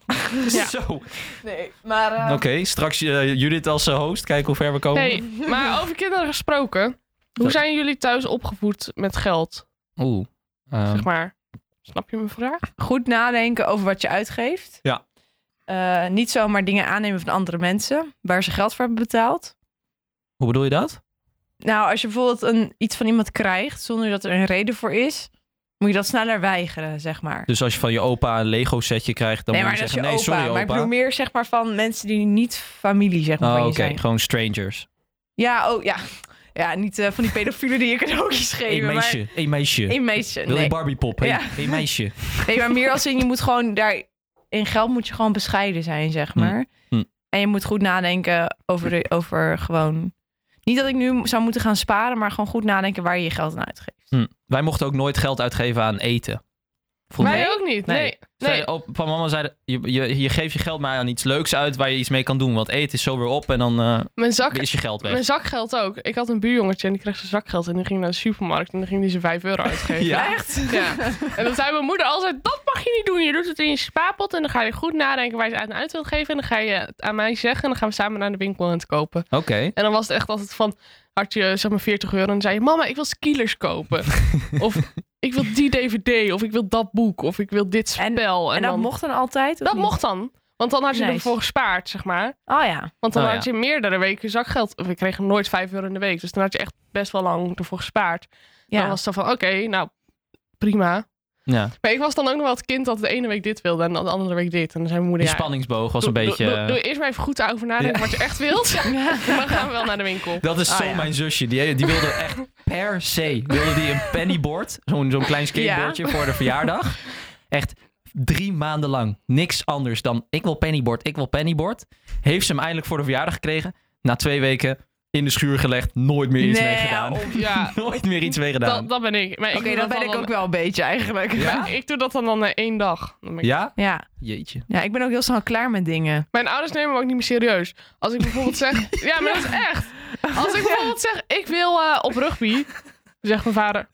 Ja. Zo. Nee, maar... uh, Oké, straks uh, Judith als uh, host. Kijken hoe ver we komen. Hey, maar over kinderen gesproken. Hoe zijn jullie thuis opgevoed met geld? Oeh. Um, Zeg maar. Snap je mijn vraag? Goed nadenken over wat je uitgeeft. Ja. Uh, niet zomaar dingen aannemen van andere mensen, waar ze geld voor hebben betaald. Hoe bedoel je dat? Nou, als je bijvoorbeeld een, iets van iemand krijgt zonder dat er een reden voor is, moet je dat sneller weigeren, zeg maar. Dus als je van je opa een Lego setje krijgt, dan nee, moet maar je dat is zeggen, je nee, opa. sorry Maar ik opa. bedoel meer zeg maar van mensen die niet familie zeg maar Oh, van oké. je zijn. Gewoon strangers. Ja, oh ja. Ja, niet uh, van die pedofielen die je cadeautjes geven. Eén meisje, één meisje. Maar... Een meisje, Wil je nee. Barbie pop? Hey, Ja. hey, meisje. Nee, maar meer als in je moet gewoon daar... In geld moet je gewoon bescheiden zijn, zeg maar. Hm. En je moet goed nadenken over, de, over gewoon... Niet dat ik nu zou moeten gaan sparen, maar gewoon goed nadenken waar je je geld aan uitgeeft. Hm. Wij mochten ook nooit geld uitgeven aan eten. Voelde Wij je- ook niet. Nee. nee. Zei, op, van mama zei, je, je, je geeft je geld maar aan iets leuks uit waar je iets mee kan doen. Want eten is zo weer op en dan uh, Mijn, zak, is je geld weg. mijn zakgeld ook. Ik had een buurjongetje en die kreeg zijn zakgeld. En die ging naar de supermarkt en dan ging hij zijn vijf euro uitgeven. Ja? Echt? Ja. En dan zei mijn moeder altijd, dat mag je niet doen. Je doet het in je spaarpot en dan ga je goed nadenken waar je het aan uit wilt geven. En dan ga je het aan mij zeggen en dan gaan we samen naar de winkel en het kopen. Oké. En dan was het echt altijd van, had je zeg maar veertig euro en dan zei je, mama, ik wil Skillers kopen. Of ik wil die D V D, of ik wil dat boek, of ik wil dit En- spel. En, En dat dan, mocht dan altijd? of dat niet? mocht dan. Want dan had je Nice. ervoor gespaard, zeg maar. Oh ja. Want dan Oh, had ja. je meerdere weken zakgeld. We kregen nooit vijf euro in de week. Dus dan had je echt best wel lang ervoor gespaard. Ja. Dan was het zo van, oké, nou, prima. Ja. Maar ik was dan ook nog wel het kind dat de ene week dit wilde en de andere week dit. En dan zei mijn moeder, Die ja, spanningsboog was een doe, beetje... Doe, doe, doe eerst maar even goed over nadenken Ja. wat je echt wilt. En dan gaan we wel naar de winkel. Dat is Oh, zo ja. mijn zusje. Die, die wilde echt per se wilde die een pennyboard. Zo'n zo'n klein skateboardje voor de verjaardag. Echt drie maanden lang. Niks anders dan ik wil pennyboard, ik wil pennyboard. Heeft ze hem eindelijk voor de verjaardag gekregen. Na twee weken in de schuur gelegd. Nooit meer iets Nee, mee gedaan. op- Ja, Nooit meer iets mee gedaan. dat, dat ben ik. Maar ik Oké, doe dat dat ben ik dan- ook wel een beetje eigenlijk. Ja? maar ik doe dat dan dan na één dag. Dan ben ik- Ja? Ja. Jeetje. Ja, ik ben ook heel snel klaar met dingen. Mijn ouders nemen me ook niet meer serieus. Als ik bijvoorbeeld zeg... Ja, maar dat is echt. Als ik bijvoorbeeld zeg, ik wil uh, op rugby. Dan zegt mijn vader...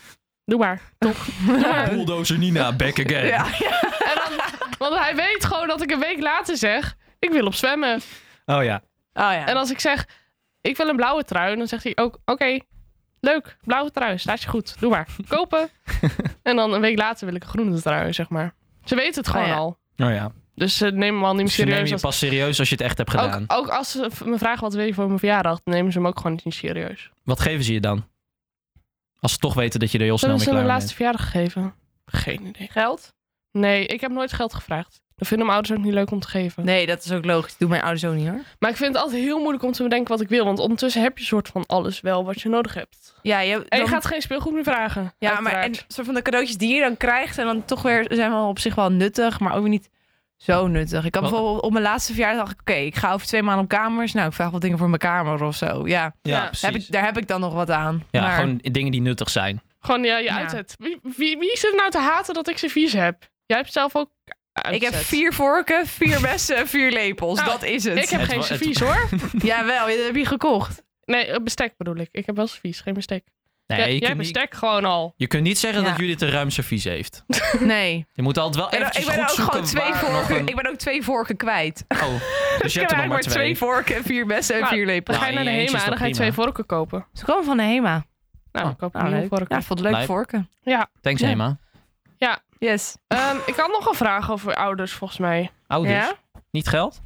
Doe maar. Toch? Doe maar. Bulldozer Nina, back again. Ja. En dan, want hij weet gewoon dat ik een week later zeg... Ik wil op zwemmen. Oh ja. Oh ja. En als ik zeg... Ik wil een blauwe trui. Dan zegt hij ook... Oké, okay, leuk. Blauwe trui. Staat je goed. Doe maar. Kopen. En dan een week later wil ik een groene trui, zeg maar. Ze weten het gewoon Oh ja. al. Oh ja. Dus ze nemen me al niet meer Dus ze nemen serieus. je als- pas serieus als je het echt hebt gedaan. Ook, ook als ze v- me vragen wat wil je voor mijn verjaardag, dan nemen ze hem ook gewoon niet serieus. Wat geven ze je dan? Als ze toch weten dat je er heel Ze snel hebben mee ze klaar mijn bent. laatste verjaardag gegeven. Geen idee. Geld? Nee, ik heb nooit geld gevraagd. Dan vinden mijn ouders ook niet leuk om te geven. Nee, dat is ook logisch. Doe mijn ouders ook niet hoor. Maar ik vind het altijd heel moeilijk om te bedenken wat ik wil. Want ondertussen heb je soort van alles wel wat je nodig hebt. Ja, je, En dan, je gaat geen speelgoed meer vragen. ja maar en soort van de cadeautjes die je dan krijgt... en dan toch weer zijn wel op zich wel nuttig... maar ook weer niet zo nuttig. Ik had Wat? bijvoorbeeld op mijn laatste verjaardag... dacht ik, oké, ik ga over twee maanden op kamers. Nou, ik vraag wat dingen voor mijn kamer of zo. Ja, Ja, Ja. precies. heb ik, daar heb ik dan nog wat aan. ja, maar, gewoon dingen die nuttig zijn. Gewoon ja, je Ja. uitzet. Wie, wie, wie is er nou te haten dat ik servies heb? Jij hebt zelf ook uitzet. ik heb vier vorken, vier messen en vier lepels. Nou, dat is het. Ik heb Het geen wa- het- servies hoor. Jawel, dat heb je gekocht. Nee, eh, bestek bedoel ik. Ik heb wel servies, geen bestek. Nee, Jij, je, jij kunt niet, bestek gewoon al. je kunt niet zeggen Ja. dat Judith een ruim servies heeft. Nee. Je moet altijd wel En dan- eventjes ik ben goed ook zoeken gewoon twee waar nog vorken. een... Ik ben ook twee vorken kwijt. Oh, dus je ik hebt er heb nog maar maar twee twee. vorken en vier messen en Nou, vier lepels. Dan ga je naar de Nou, eentje HEMA is en dan toch ga je twee prima? vorken kopen. Ze komen van de HEMA. Nou, dan koop je Nou, nieuwe leuk. vorken. Ja, ik vond het leuk Lijp. vorken. Ja. Thanks, Ja. Emma. Yes. Ehm, ik had nog een vraag over ouders volgens mij. Ouders. Ja? Niet geld?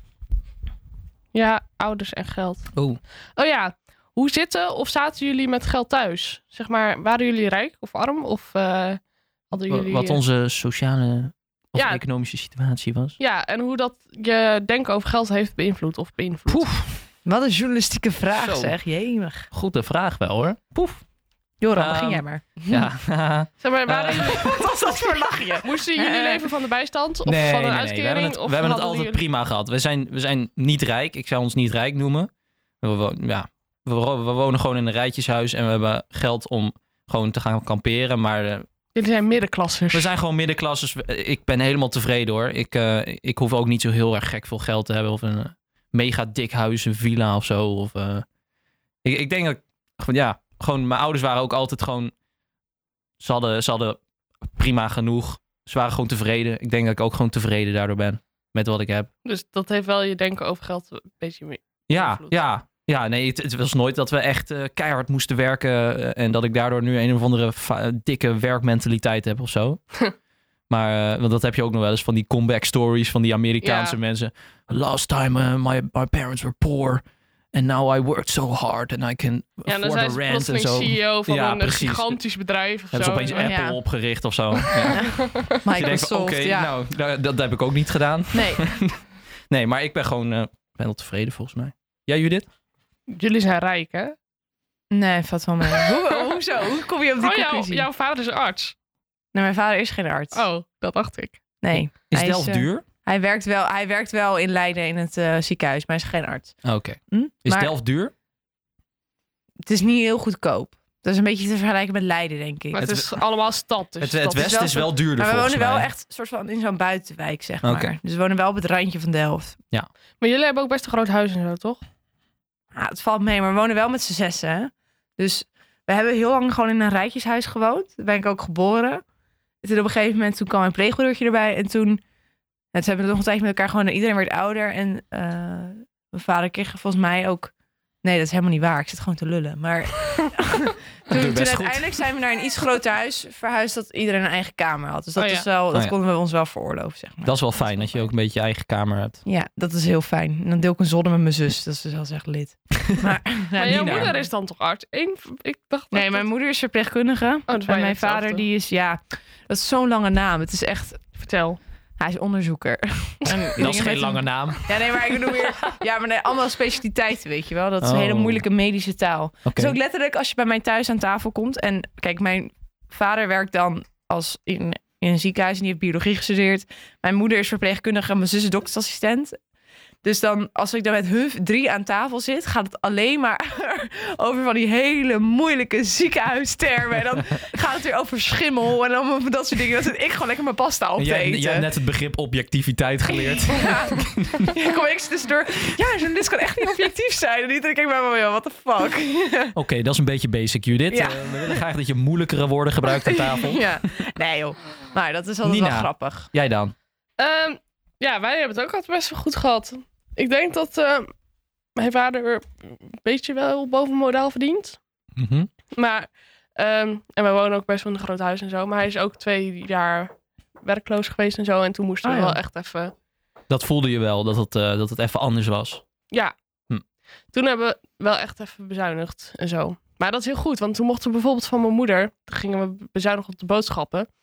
Ja, ouders en geld. Oh. Oh ja, hoe zitten of zaten jullie met geld thuis? Zeg maar, waren jullie rijk of arm? Of eh, hadden jullie... Wat onze sociale of Ja. economische situatie was. Ja, en hoe dat je denken over geld heeft beïnvloed of beïnvloed. Poef. Wat een journalistieke vraag Zo. zeg. Jemig. Goede vraag wel hoor. Poef. Joran, Ehm, begin jij maar. Ja. Zeg maar, waren Eh. jullie, Wat was dat voor lachje? moesten jullie Eh. leven van de bijstand of nee, van nee, een nee. uitkering? We hebben het, of we hebben het hadden altijd jullie- prima gehad. We zijn, we zijn niet rijk. Ik zou ons niet rijk noemen. We, wo- ja, we, wo- we wonen gewoon in een rijtjeshuis en we hebben geld om gewoon te gaan kamperen. Maar eh, Jullie zijn middenklassers. we zijn gewoon middenklasses. Ik ben helemaal tevreden hoor. Ik, eh, ik hoef ook niet zo heel erg gek veel geld te hebben. Of een eh, mega dik huis, een villa of zo. Of, eh, ik, ik denk dat, gewoon, ja, gewoon mijn ouders waren ook altijd gewoon... Ze hadden, ze hadden prima genoeg. Ze waren gewoon tevreden. Ik denk dat ik ook gewoon tevreden daardoor ben. Met wat ik heb. Dus dat heeft wel je denken over geld een beetje meer. Ja, Invloed. ja. Ja, nee, het, het was nooit dat we echt eh, keihard moesten werken. eh, en dat ik daardoor nu een of andere va- dikke werkmentaliteit heb of zo. Maar, eh, want dat heb je ook nog wel eens van die comeback stories van die Amerikaanse Ja. mensen. Last time uh, my, my parents were poor. And now I worked so hard and I can Ja, dan afford zijn a ze rent en plotseling zo. C E O van Ja, een precies. gigantisch bedrijf of Hebben zo. ze opeens En, Apple Ja. opgericht of zo. Ja. Dus je denkt Microsoft, van, oké, ja. nou, dat, dat heb ik ook niet gedaan. Nee. Nee, maar ik ben gewoon eh, ben wel tevreden volgens mij. Jij, Judith? Jullie zijn rijk, hè? Nee, vat wel mee. Hoe, hoezo? Hoe kom je op die Oh, jouw, conclusie? jouw vader is arts. Nee, mijn vader is geen arts. Oh, dat dacht ik. Nee. Is Hij Delft eh, duur? Hij werkt, wel, hij werkt wel in Leiden in het eh, ziekenhuis, maar hij is geen arts. Oké. Hm? Is Maar Delft duur? het is niet heel goedkoop. Dat is een beetje te vergelijken met Leiden, denk ik. Maar het, Het- is allemaal stad. Dus Het, dat het is westen wel is zo- wel duurder Maar we volgens wonen wel mij. echt soort van in zo'n buitenwijk, zeg maar. Oké. Dus we wonen wel op het randje van Delft. Maar jullie hebben ook best een groot huis en zo, toch? Ja, het valt mee, maar we wonen wel met z'n zessen. Hè? Dus we hebben heel lang gewoon in een rijtjeshuis gewoond. Daar ben ik ook geboren. En toen op een gegeven moment toen kwam mijn pleegbroertje erbij. En toen, ja, toen hebben we nog een tijdje met elkaar gewoon... Iedereen werd ouder. En eh, mijn vader kreeg volgens mij ook... Nee, dat is helemaal niet waar. Ik zit gewoon te lullen. Maar toen, doe je toen best goed. uiteindelijk zijn we naar een iets groter huis verhuisd... dat iedereen een eigen kamer had. Dus dat, Oh ja. is wel, dat Oh ja. konden we ons wel veroorloven, zeg maar. Dat is wel fijn, dat je ook een beetje je eigen kamer hebt. Ja, dat is heel fijn. En dan deel ik een zolder met mijn zus. Dat is dus wel echt lid. Maar, ja, maar niet jouw naar. moeder is dan toch arts? Eén, ik dacht dat Nee, mijn moeder is verpleegkundige. Oh, dat is en bijna mijn vader hetzelfde. die is, ja, dat is zo'n lange naam. Het is echt, Vertel. hij is onderzoeker. En Dat dingen is met geen lange een- naam. Ja, nee, maar ik bedoel weer, ja, maar nee, allemaal specialiteiten, weet je wel. Dat is een Oh. hele moeilijke medische taal. Oké. Dus ook letterlijk als je bij mij thuis aan tafel komt. En kijk, mijn vader werkt dan als in, in een ziekenhuis en die heeft biologie gestudeerd. Mijn moeder is verpleegkundige en mijn zus is doktersassistent. Dus dan, als ik dan met hun drie aan tafel zit, gaat het alleen maar over van die hele moeilijke ziekenhuistermen. En dan gaat het weer over schimmel en dan over dat soort dingen. Dan zit ik gewoon lekker mijn pasta op En te jij, eten. jij hebt net het begrip objectiviteit geleerd. Ja, ja, kom ik tussendoor. Ja, een journalist kan echt niet objectief zijn. En niet denk ik bij me, what the fuck. Oké, dat is een beetje basic, Judith. Ja. Eh, we willen graag dat je moeilijkere woorden gebruikt aan tafel. Ja, nee joh. Maar dat is altijd Nina. wel grappig. Jij dan? Ehm, ja, wij hebben het ook altijd best wel goed gehad. Ik denk dat eh, mijn vader een beetje wel boven modaal verdient. Mhm. Maar, ehm, en we wonen ook best wel in een groot huis en zo. Maar hij is ook twee jaar werkloos geweest en zo. En toen moesten we Oh ja. wel echt even... Dat voelde je wel, dat het, eh, dat het even anders was. Ja. Hm. Toen hebben we wel echt even bezuinigd en zo. Maar dat is heel goed, want toen mochten we bijvoorbeeld van mijn moeder... Toen gingen we bezuinigen op de boodschappen.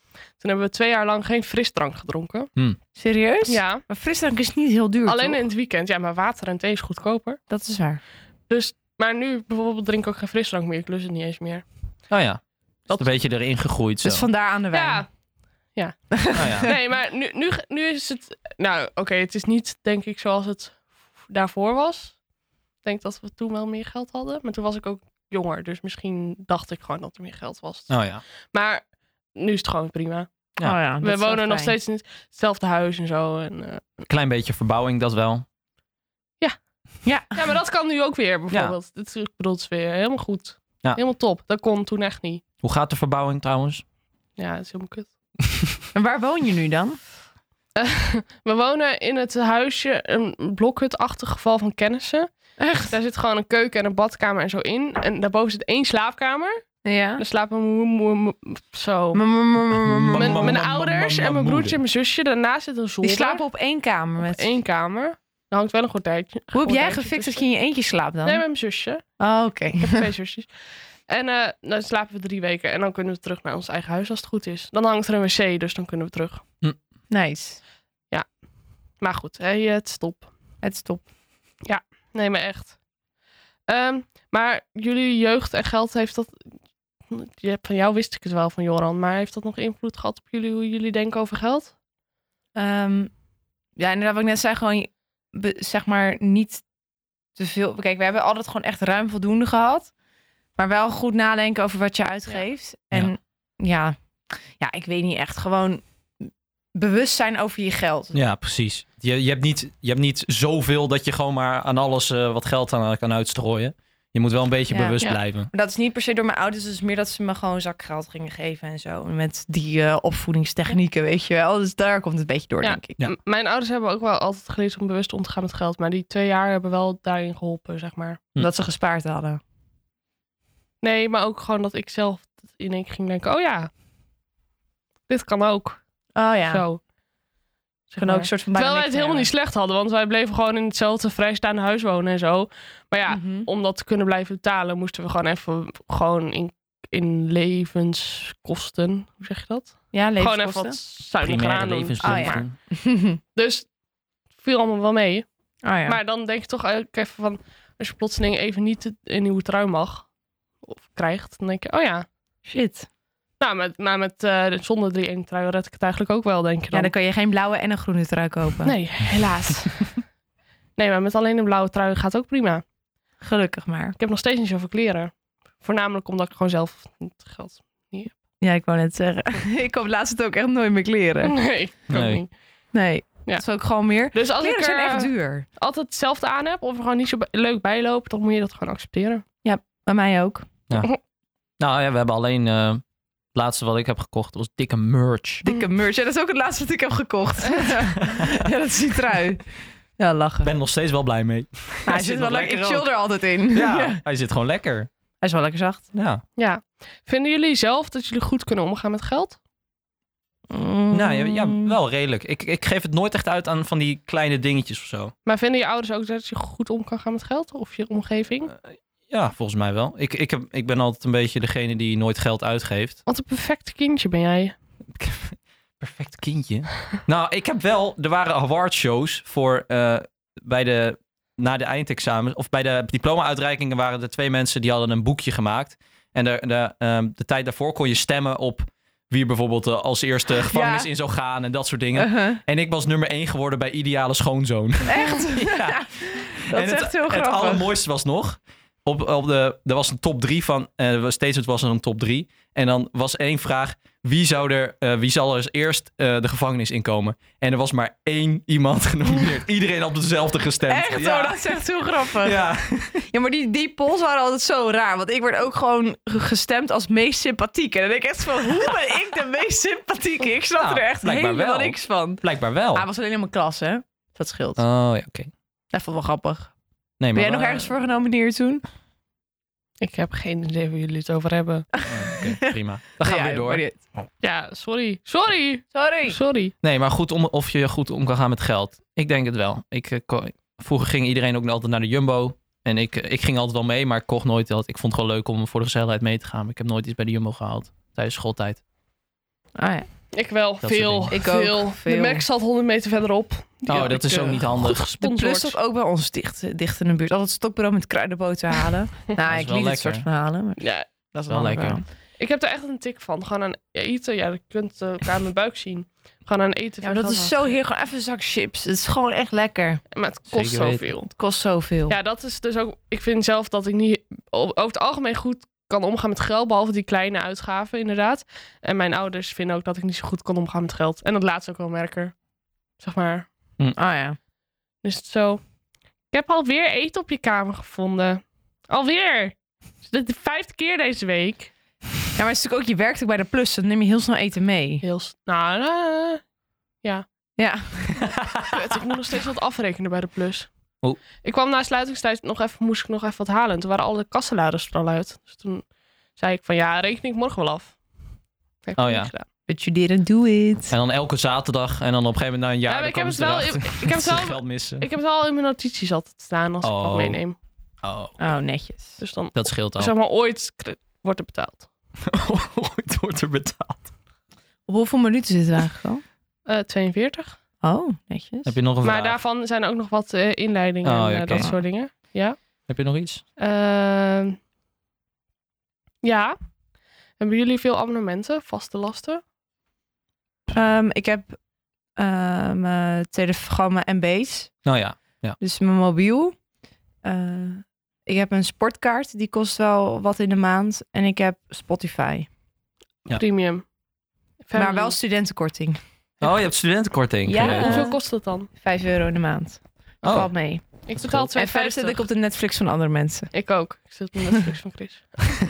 Toen hebben we twee jaar lang geen frisdrank gedronken. Serieus? Ja. Maar frisdrank is niet heel duur, Alleen toch? in het weekend. Ja, maar water en thee is goedkoper. Dat is waar. Dus, maar nu bijvoorbeeld drink ik ook geen frisdrank meer. Ik lust het niet eens meer. Oh ja. Dat Een beetje erin gegroeid zo. Dus vandaar aan de wijn. Ja. Oh ja. Nee, maar nu, nu, nu is het... Nou, oké, okay, het is niet, denk ik, zoals het daarvoor was. Ik denk dat we toen wel meer geld hadden. Maar toen was ik ook jonger. Dus misschien dacht ik gewoon dat er meer geld was. Oh ja. Maar nu is het gewoon prima. Ja. Oh ja, dat We is wel wonen nog fijn. steeds in hetzelfde huis en zo. En, uh... Een klein beetje verbouwing, dat wel. Ja. Ja, maar dat kan nu ook weer, bijvoorbeeld. Ja. Dit, ik bedoel, het is weer helemaal goed. Ja. Helemaal top. Dat kon toen echt niet. Hoe gaat de verbouwing trouwens? Ja, dat is helemaal kut. En waar woon je nu dan? Uh, we wonen in het huisje, een blokhutachtig geval van kennissen. Echt? Daar zit gewoon een keuken en een badkamer en zo in. En daarboven zit één slaapkamer. Ja. Daar slapen mijn mo- mo- mo- zo. M- Mijn, m- mijn m- ouders m- en mijn m- broertje en mijn zusje. Daarnaast zit een Die zolder. slapen op één kamer. Met... Één kamer. Er hangt wel een gordijntje. Hoe heb jij gordijntje gefixt dat tussen. je in je eentje slaapt dan? Nee, met mijn zusje. Oh, oké. Ik heb twee zusjes. En uh, dan slapen we drie weken. En dan kunnen we terug naar ons eigen huis als het goed is. Dan hangt er een wc, dus dan kunnen we terug. Nice. Maar goed, hey, het stop. Het is top. Nee, maar echt. Um, maar jullie jeugd en geld heeft dat... Je hebt, van jou wist ik het wel, van Joran. Maar heeft dat nog invloed gehad op jullie, hoe jullie denken over geld? Um, ja, inderdaad, wat ik net zei, gewoon be, zeg maar niet te veel. Kijk, we hebben altijd gewoon echt ruim voldoende gehad. Maar wel goed nadenken over wat je uitgeeft. Ja. En ja. ja, ja, ik weet niet echt. Gewoon bewust zijn over je geld. Ja, precies. Je, je, hebt niet, je hebt niet zoveel dat je gewoon maar aan alles uh, wat geld aan kan uitstrooien. Je moet wel een beetje Ja. bewust Ja. blijven. Maar dat is niet per se door mijn ouders. Het is meer dat ze me gewoon zakgeld gingen geven en zo. Met die uh, opvoedingstechnieken, weet je wel. Dus daar komt het een beetje door, Ja. denk ik. Ja. M- Mijn ouders hebben ook wel altijd geleerd om bewust om te gaan met geld. Maar die twee jaar hebben wel daarin geholpen, zeg maar. Hm. Dat ze gespaard hadden. Nee, maar ook gewoon dat ik zelf in één keer ging denken... Oh ja, dit kan ook. Oh ja. Zo. Zeg Kan maar. ook een soort van Terwijl wij bijna het niks helemaal niet slecht hadden. Want wij bleven gewoon in hetzelfde vrijstaande huis wonen en zo. Maar ja, Mhm. om dat te kunnen blijven betalen... moesten we gewoon even gewoon in, in levenskosten... Hoe zeg je dat? Ja, Gewoon even levenskosten. wat zuiniger Primaire aan doen. levensbehoeften. Oh, ja. Dus het viel allemaal wel mee. Oh ja. Maar dan denk je toch ook even van... Als je plotseling even niet een nieuwe trui mag... Of krijgt, dan denk je... Oh ja. Shit. Nou, met, maar met uh, zonder drie één trui red ik het eigenlijk ook wel, denk je dan. Ja, dan kan je geen blauwe en een groene trui kopen. Nee, helaas. Nee, maar met alleen een blauwe trui gaat ook prima. Gelukkig maar. Ik heb nog steeds niet zoveel kleren. Voornamelijk omdat ik gewoon zelf het geld niet heb. Ja, ik wou net zeggen. Ik koop laatst ook echt nooit meer kleren. Nee, ik ook Nee. niet. Nee, Ja. dat is ook gewoon meer. Dus als Kleren ik zijn er echt duur. altijd hetzelfde aan heb... of er gewoon niet zo be- leuk bij loop... dan moet je dat gewoon accepteren. Bij mij ook. Nou ja, we hebben alleen... Uh, het laatste wat ik heb gekocht was dikke merch. Dikke merch. Ja, dat is ook het laatste wat ik heb gekocht. Ja, dat is die trui. Ja, lachen. Ik ben er nog steeds wel blij mee. Hij zit zit nog wel lekker. Ik lekker chill er altijd in. Ja, Ja. hij zit gewoon lekker. Hij is wel lekker zacht. Ja. Ja. Vinden jullie zelf dat jullie goed kunnen omgaan met geld? Mm. Nou ja, ja, wel redelijk. Ik, ik geef het nooit echt uit aan van die kleine dingetjes of zo. Maar vinden je ouders ook dat je goed om kan gaan met geld? Of je omgeving? Ja, volgens mij wel. Ik, ik, heb, ik ben altijd een beetje degene die nooit geld uitgeeft. Wat een perfect kindje ben jij. Perfect kindje. Nou, ik heb wel... Er waren awardshows voor... Uh, bij de... Na de eindexamen... Of bij de diploma-uitreikingen waren er twee mensen... die hadden een boekje gemaakt. En de, de, um, de tijd daarvoor kon je stemmen op... wie bijvoorbeeld uh, als eerste gevangenis Ja. in zou gaan... en dat soort dingen. Uh-huh. En ik was nummer één geworden bij Ideale Schoonzoon. Echt? Ja. Dat en is het, echt heel het grappig. allermooiste was nog... Op, op de, er was een top drie van... Uh, steeds het was er een top drie. En dan was één vraag... Wie, zou er, uh, wie zal er als eerst uh, de gevangenis inkomen? En er was maar één iemand genomineerd. Iedereen had dezelfde gestemd. Echt ja. zo, dat is echt heel grappig. Ja. Ja, maar die, die polls waren altijd zo raar. Want ik werd ook gewoon gestemd als meest sympathiek. En dan denk ik echt van, hoe ben ik de meest sympathieke? Ik snap Nou, er echt blijkbaar helemaal wel. niks van. Blijkbaar wel. Hij was alleen in mijn klas, hè? Dat scheelt. Oh ja, oké. Okay. Dat vond ik wel grappig. Nee, Ben jij maar, nog uh, ergens voor genomineerd toen? Ik heb geen idee waar jullie het over hebben. Oh, oké, okay, prima. Dan gaan we Ja, weer door. maar niet. Ja, sorry. Sorry. Sorry. Sorry. Nee, maar goed om, of je goed om kan gaan met geld. Ik denk het wel. Ik, uh, ko- vroeger ging iedereen ook altijd naar de Jumbo. En ik, uh, ik ging altijd wel mee, maar ik kocht nooit wat. Ik vond het gewoon leuk om voor de gezelligheid mee te gaan. Maar ik heb nooit iets bij de Jumbo gehaald tijdens schooltijd. Ah ja. Ik wel, Dat veel. soort dingen. veel. Ik ook, veel. De Mac zat honderd meter verderop. Die Oh, had dat ik, is ook eh, niet handig. goed De plus gesponsord. stond ook bij ons dicht, dicht in de buurt. Altijd stokbrood met kruidenboter halen. Nou, is ik wel liet het lekker. soort verhalen. Maar Ja, dat is Wel een ander lekker. verhaal. ik heb er echt een tik van. Gewoon aan eten. Ja, je kunt uh, aan mijn buik zien. Gewoon aan eten. Ja, maar dat is zo heerlijk. Gewoon even een zak chips. Het is gewoon echt lekker. Maar het kost Zeker weten. zoveel. Het kost zoveel. Ja, dat is dus ook... Ik vind zelf dat ik niet over het algemeen goed kan omgaan met geld. Behalve die kleine uitgaven, inderdaad. En mijn ouders vinden ook dat ik niet zo goed kan omgaan met geld. En dat laat ze ook wel merken. Zeg maar. Oh ja. Dus het zo... Ik heb alweer eten op je kamer gevonden. Alweer! De, de vijfde keer deze week. Ja, maar het is natuurlijk ook, je werkt ook bij de Plus. Dan neem je heel snel eten mee. Heel... s- Nou, uh, ja. Ja. Kut, ik moet nog steeds wat afrekenen bij de Plus. Oh. Ik kwam na sluitingstijd nog even, moest ik nog even wat halen. En toen waren alle kassaladers er al uit. Dus toen zei ik van ja, reken ik morgen wel af. Heb ik Oh niet ja. gedaan. But you didn't do it. En dan elke zatedag. En dan op een gegeven moment na een jaar... Ja, maar dan ik heb komen het ze wel- erachter ik- ik heb dat het ze wel- geld missen. Ik heb het al in mijn notities altijd staan als ik Oh. wat meeneem. Oh, Oh, netjes. Dus dan, dat scheelt al. zeg maar, ooit kri- wordt er betaald. Ooit wordt er betaald. Op hoeveel minuten zitten we eigenlijk al? Uh, tweeënveertig. Oh, netjes. Heb je nog een Maar vraag? daarvan zijn ook nog wat uh, inleidingen Oh, en ja, uh, oké. dat soort dingen. Ja. Heb je nog iets? Uh, ja. Hebben jullie veel abonnementen, vaste lasten? Um, ik heb uh, mijn telefoon, gewoon mijn M B's. Nou ja. ja. Dus mijn mobiel. Uh, ik heb een sportkaart, die kost wel wat in de maand. En ik heb Spotify. Ja. Premium. Family. Maar wel studentenkorting. Oh, je hebt studentenkorting. Ja. gekregen. Hoeveel kost dat dan? Vijf euro in de maand. Dat Oh. valt mee. Ik betaal En verder zit twee vijftig. ik op de Netflix van andere mensen. Ik ook. Ik zit op de Netflix van Chris.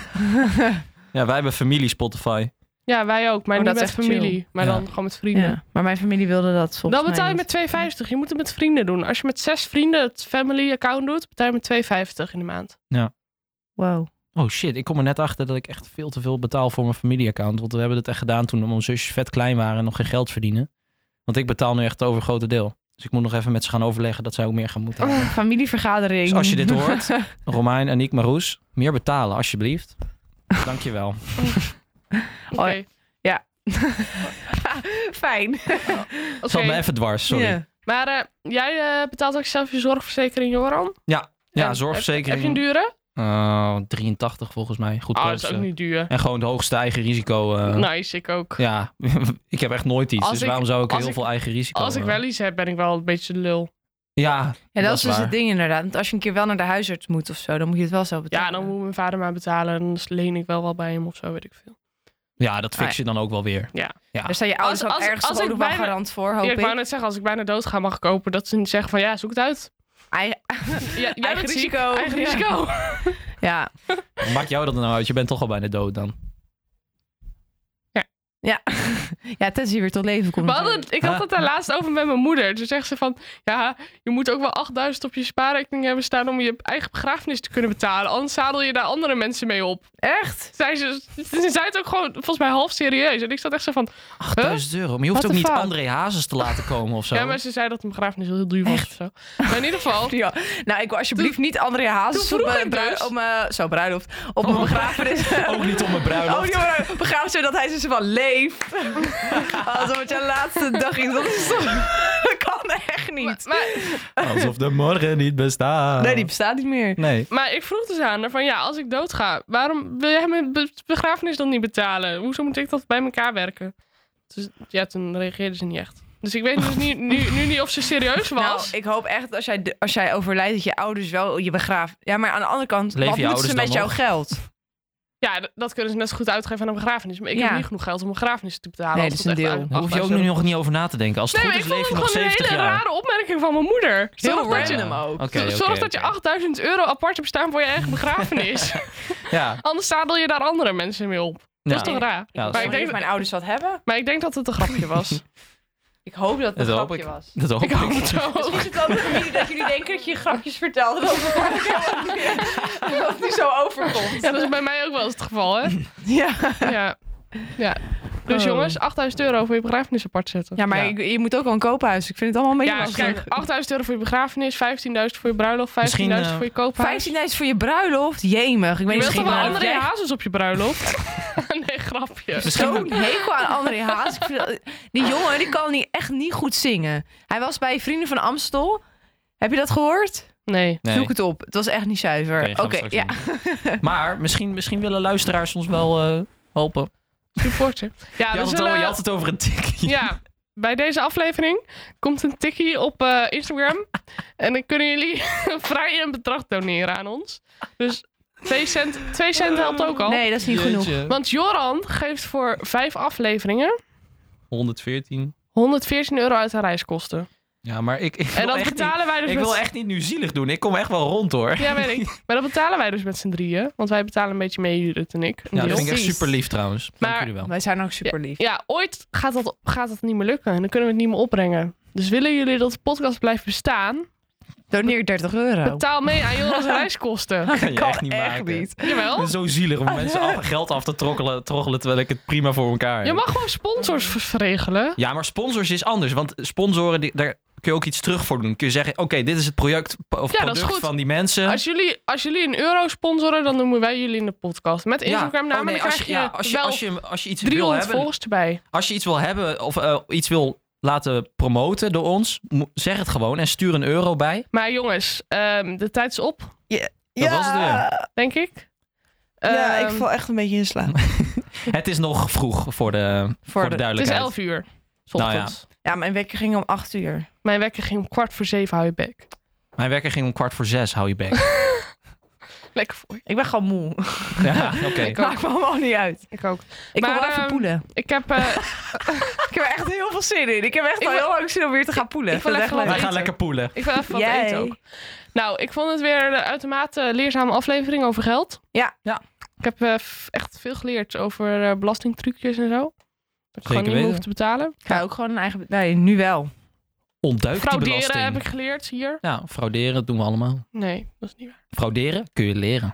Ja, wij hebben familie Spotify. Ja, wij ook. Maar Oh, niet dat met is echt familie. chill. Maar Ja. dan gewoon met vrienden. Ja, maar mijn familie wilde dat volgens Dan betaal je mij met twee vijftig. Je moet het met vrienden doen. Als je met zes vrienden het family account doet, betaal je met twee vijftig in de maand. niet. Wow. Oh shit, ik kom er net achter dat ik echt veel te veel betaal voor mijn familieaccount. Want we hebben het echt gedaan toen mijn zusjes vet klein waren en nog geen geld verdienen. Want ik betaal nu echt het overgrote deel. Dus ik moet nog even met ze gaan overleggen dat zij ook meer gaan moeten hebben. Familievergadering. Dus als je dit hoort, Romein, Aniek, Marroes, meer betalen alsjeblieft. Dankjewel. Oké. Oh, Fijn. Oké. Zat me even dwars, sorry. Ja. Ja, Maar uh, jij uh, betaalt ook zelf je zorgverzekering, Joran? ja, En zorgverzekering. Heb, heb je een dure? Uh, drieëntachtig volgens mij. Goed. Oh, dat is ook niet duur. En gewoon de hoogste eigen risico. uh, Nice, ik ook. Ja, ik heb echt nooit iets. Als Dus ik- waarom zou ik als heel ik- veel eigen risico Als ik uh, wel iets heb, ben ik wel een beetje de lul. Ja, Ja, dat, is dus waar. het ding inderdaad. Want als je een keer wel naar de huisarts moet of zo, dan moet je het wel zelf betalen. Ja, dan moet mijn vader maar betalen. En dan leen ik wel wel bij hem of zo, weet ik veel. Ja, dat fix Ah, je dan ook wel weer. Ja. Ja. Daar staan je ouders Als- ook als- ergens als toch ik ook nog wel bijna- garant voor, hoop Ja, ik ik. wou net zeggen, als ik bijna dood ga, mag ik kopen. Dat ze niet zeggen van, ja, zoek het uit. Eigen- Ja, jij Eigen bent ziek. risico. Eigen Ja. risico. Ja. Wat maakt jou dat nou uit? Je bent toch al bijna dood dan. Ja. Ja, tenzij je weer tot leven komt. We hadden, ik had het daar laatst over met mijn moeder. Toen zegt ze van, ja, je moet ook wel achtduizend op je spaarrekening hebben staan om je eigen begrafenis te kunnen betalen. Anders zadel je daar andere mensen mee op. Echt? Zei ze, ze zei het ook gewoon volgens mij half serieus. En ik zat echt zo van, achtduizend euro. Maar je hoeft What ook the niet fuck? André Hazes te laten komen of zo. ja, maar ze zei dat een begrafenis heel duur was of zo. Maar in ieder geval, Ja. Nou, ik wil alsjeblieft niet André Hazes toen op vroeg mijn ik brui- dus- op mijn zo bruiloft op mijn begrafenis. Ook niet om mijn bruiloft. Oh, jongen, begraven zodat hij zo van leef. Alsof het jouw laatste dag is. Dat, is toch- dat kan echt niet. maar, Alsof de morgen niet bestaat. Nee, die bestaat niet meer. Nee. maar ik vroeg dus aan haar van, ja, als ik doodga, waarom wil jij mijn be- begrafenis dan niet betalen? Hoezo moet ik dat bij elkaar werken? Dus ja, toen reageerde ze niet echt. Dus ik weet dus nu, nu, nu niet of ze serieus was. Nou, ik hoop echt dat als jij, als jij overlijdt, dat je ouders wel je begraaft. Ja, maar aan de andere kant, Leven wat je moeten ze ouders met dan jouw nog? geld? Ja, d- dat kunnen ze net zo goed uitgeven aan een begrafenis. Maar ik Ja. heb niet genoeg geld om een begrafenis te betalen. Nee, als dat is het een echt deel. uit- Daar hoef je ook achteraf nu zo- nog niet over na te denken. Als het Nee, maar goed ik is, vond leef het je nog gewoon een zeventig hele jaar. rare opmerking van mijn moeder. Zorg, Heel dat je, random ook. Oké, oké, zorg dat je oké. achtduizend euro apart hebt staan voor je eigen begrafenis. Ja. Anders zadel je daar andere mensen mee op. Dat Ja. is toch raar? Ja, dat maar, is ik Ik denk, denk dat mijn ouders wat hebben. maar ik denk dat het een grapje was. Ik hoop dat het een Dat hoop grapje ik. was. Dat hoop ik ik. hoop het zo. Misschien is het ook nog niet dat jullie denken dat je grapjes vertelt. Dat het niet zo overkomt. Ja, dat is bij mij ook wel eens het geval, hè? Ja. Ja. ja. Dus Oh. jongens, achtduizend euro voor je begrafenis apart zetten. Ja, maar Ja. Je, je moet ook al een koophuis. Ik vind het allemaal een beetje Ja, lastig. kijk, achtduizend euro voor je begrafenis, vijftienduizend voor je bruiloft, vijftienduizend Misschien, voor je koophuis. vijftienduizend voor je bruiloft? Jemig. Ik weet Je niet wilt toch misschien wel wel andere jij- hazes op je bruiloft? Nee, grapje. Zo'n hekel aan André Hazes. Ik vind dat- Die jongen die kan niet, echt niet goed zingen. Hij was bij Vrienden van Amstel. Heb je dat gehoord? Nee. Nee. Zoek het op. Het was echt niet zuiver. Oké, Oké, gaan we straks ja. doen. Maar misschien, misschien willen luisteraars ons wel uh, helpen. Supporten. Ja, Je we had, het zullen- al, je had het over een tikkie. ja, bij deze aflevering komt een tikkie op eh, Instagram. En dan kunnen jullie vrij een bedrag doneren aan ons. Dus twee cent, twee cent helpt ook al. Nee, dat is niet genoeg. Jeetje. Want Joran geeft voor vijf afleveringen honderdveertien. honderdveertien euro uit de reiskosten. Ja, maar ik, ik, wil, En dat echt betalen wij niet, dus ik met... wil echt niet nu zielig doen. Ik kom echt wel rond hoor. Ja, weet ik. Maar dat betalen wij dus met z'n drieën. Want wij betalen een beetje mee, Judith en ik. Een Ja, dat deel. vind ik echt Precies. super lief trouwens. Dank Maar- jullie wel. Wij zijn ook super lief. Ja, ooit gaat dat, gaat dat niet meer lukken. En dan kunnen we het niet meer opbrengen. Dus willen jullie dat de podcast blijft bestaan? Doneer dertig euro. Betaal mee aan Joran's reiskosten. Dat kan je kan echt niet echt maken. niet. Het Jawel. is zo zielig om mensen af, geld af te trokkelen, troggelen terwijl ik het prima voor elkaar heb. Je mag gewoon sponsors v- verregelen. Ja, maar sponsors is anders. Want sponsoren, die, daar kun je ook iets terug voor doen. Kun je zeggen, oké, dit is het project of Ja, dat is product goed. van die mensen. Als jullie, als jullie een euro sponsoren, dan noemen wij jullie in de podcast. Met Instagram Ja. namen, Oh, nee, dan als krijg je, je, ja, als je, wel als je, als je iets wil driehonderd hebben, volgers erbij. als je iets wil hebben of uh, iets wil laten promoten door ons, mo- zeg het gewoon en stuur een euro bij. Maar jongens, um, de tijd is op, Dat was het weer. denk ik. Ja, Um, ik val echt een beetje in slaap. Het is nog vroeg voor de, voor de, de- Het is duidelijkheid. elf uur. 's Nou ja. ochtends. Ja, mijn wekker ging om acht uur. Mijn wekker ging om kwart voor zeven, hou je bek. Mijn wekker ging om kwart voor zes, hou je bek. Lekker voor je. Ik ben gewoon moe. Ja, oké. Ik ook. Maakt me allemaal niet uit. Ik ook. Ik Maar, wil wel even ehm, poelen. Ik heb... eh, Ik heb er echt heel veel zin in. Ik heb echt Ik al wil- heel lang zin om weer te gaan poelen. ik wil vind even het echt wat leuk. Wij gaan eten. lekker poelen. ik wil even wat Jij. eten ook. Nou, ik vond het weer een uitermate leerzame aflevering over geld. Ja. Ja. Ik heb eh, f- echt veel geleerd over eh, belastingtrucjes en zo. Dat ik gewoon niet meer weten. hoef te betalen. Ik ga ook gewoon een eigen... Nee, nu wel. Ontduik die Frauderen belasting. heb ik geleerd hier. Ja, frauderen dat doen we allemaal. Nee, dat is niet waar. Frauderen kun je leren.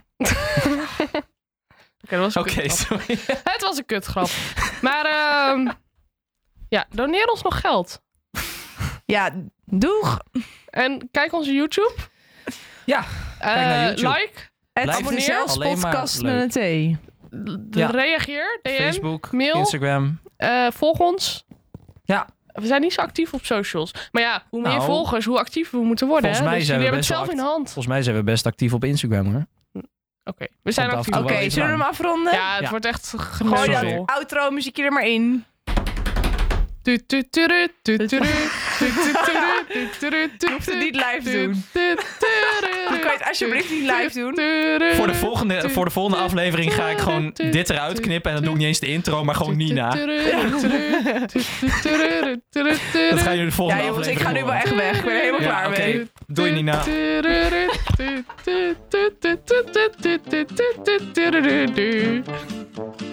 Oké, dat was een Oké, kutgrap. sorry. Het was een kutgrap. Maar ehm, ja, doneer ons nog geld. Ja, doeg. En kijk onze YouTube. Ja, Eh, naar YouTube. Like. Het Blijf is abonneer. de zelfs Alleen maar podcast leuk. met een T. d- Ja. Reageer. D M. Facebook, mail. Instagram. Eh, volg ons. Ja. We zijn niet zo actief op socials. Maar ja, hoe meer Nou, volgers, hoe actiever we moeten worden. volgens hè? mij Dus zijn jullie we hebben het best zelf wel in de hand. Volgens mij zijn we best actief op Instagram hoor. Oké, we zijn Komt af en actief. toe Oké, wel iets zullen we aan. hem afronden? Ja, het Ja. wordt echt Gooi Sorry. dat geneuzel. outro muziekje er maar in. Tu, tu, tu, ru, tu, tu, ru, tu, tu, tu, ru, tu, tu, ru, tu, Je hoeft het niet live tu, doen. tu, tu, ru, Dan kan je het alsjeblieft niet live doen. tu, ru, Voor de volgende, tu, voor de volgende tu, aflevering ga ik gewoon tu, dit eruit tu, knippen. En dan tu, doe ik niet eens de intro, maar gewoon tu, tu, Nina. tu, ru, tu, ru, tu, tu, tu, ru, tu, ru, tu, Dat ru. gaan jullie de volgende Ja jongens, ik aflevering ga nu wel horen. echt weg. Ik ben er helemaal Ja, klaar oké. mee. Doei Nina. Tu, ru, ru, tu, tu, tu, tu, tu, tu, tu, tu, tu, tu, tu, tu, tu, tu, tu.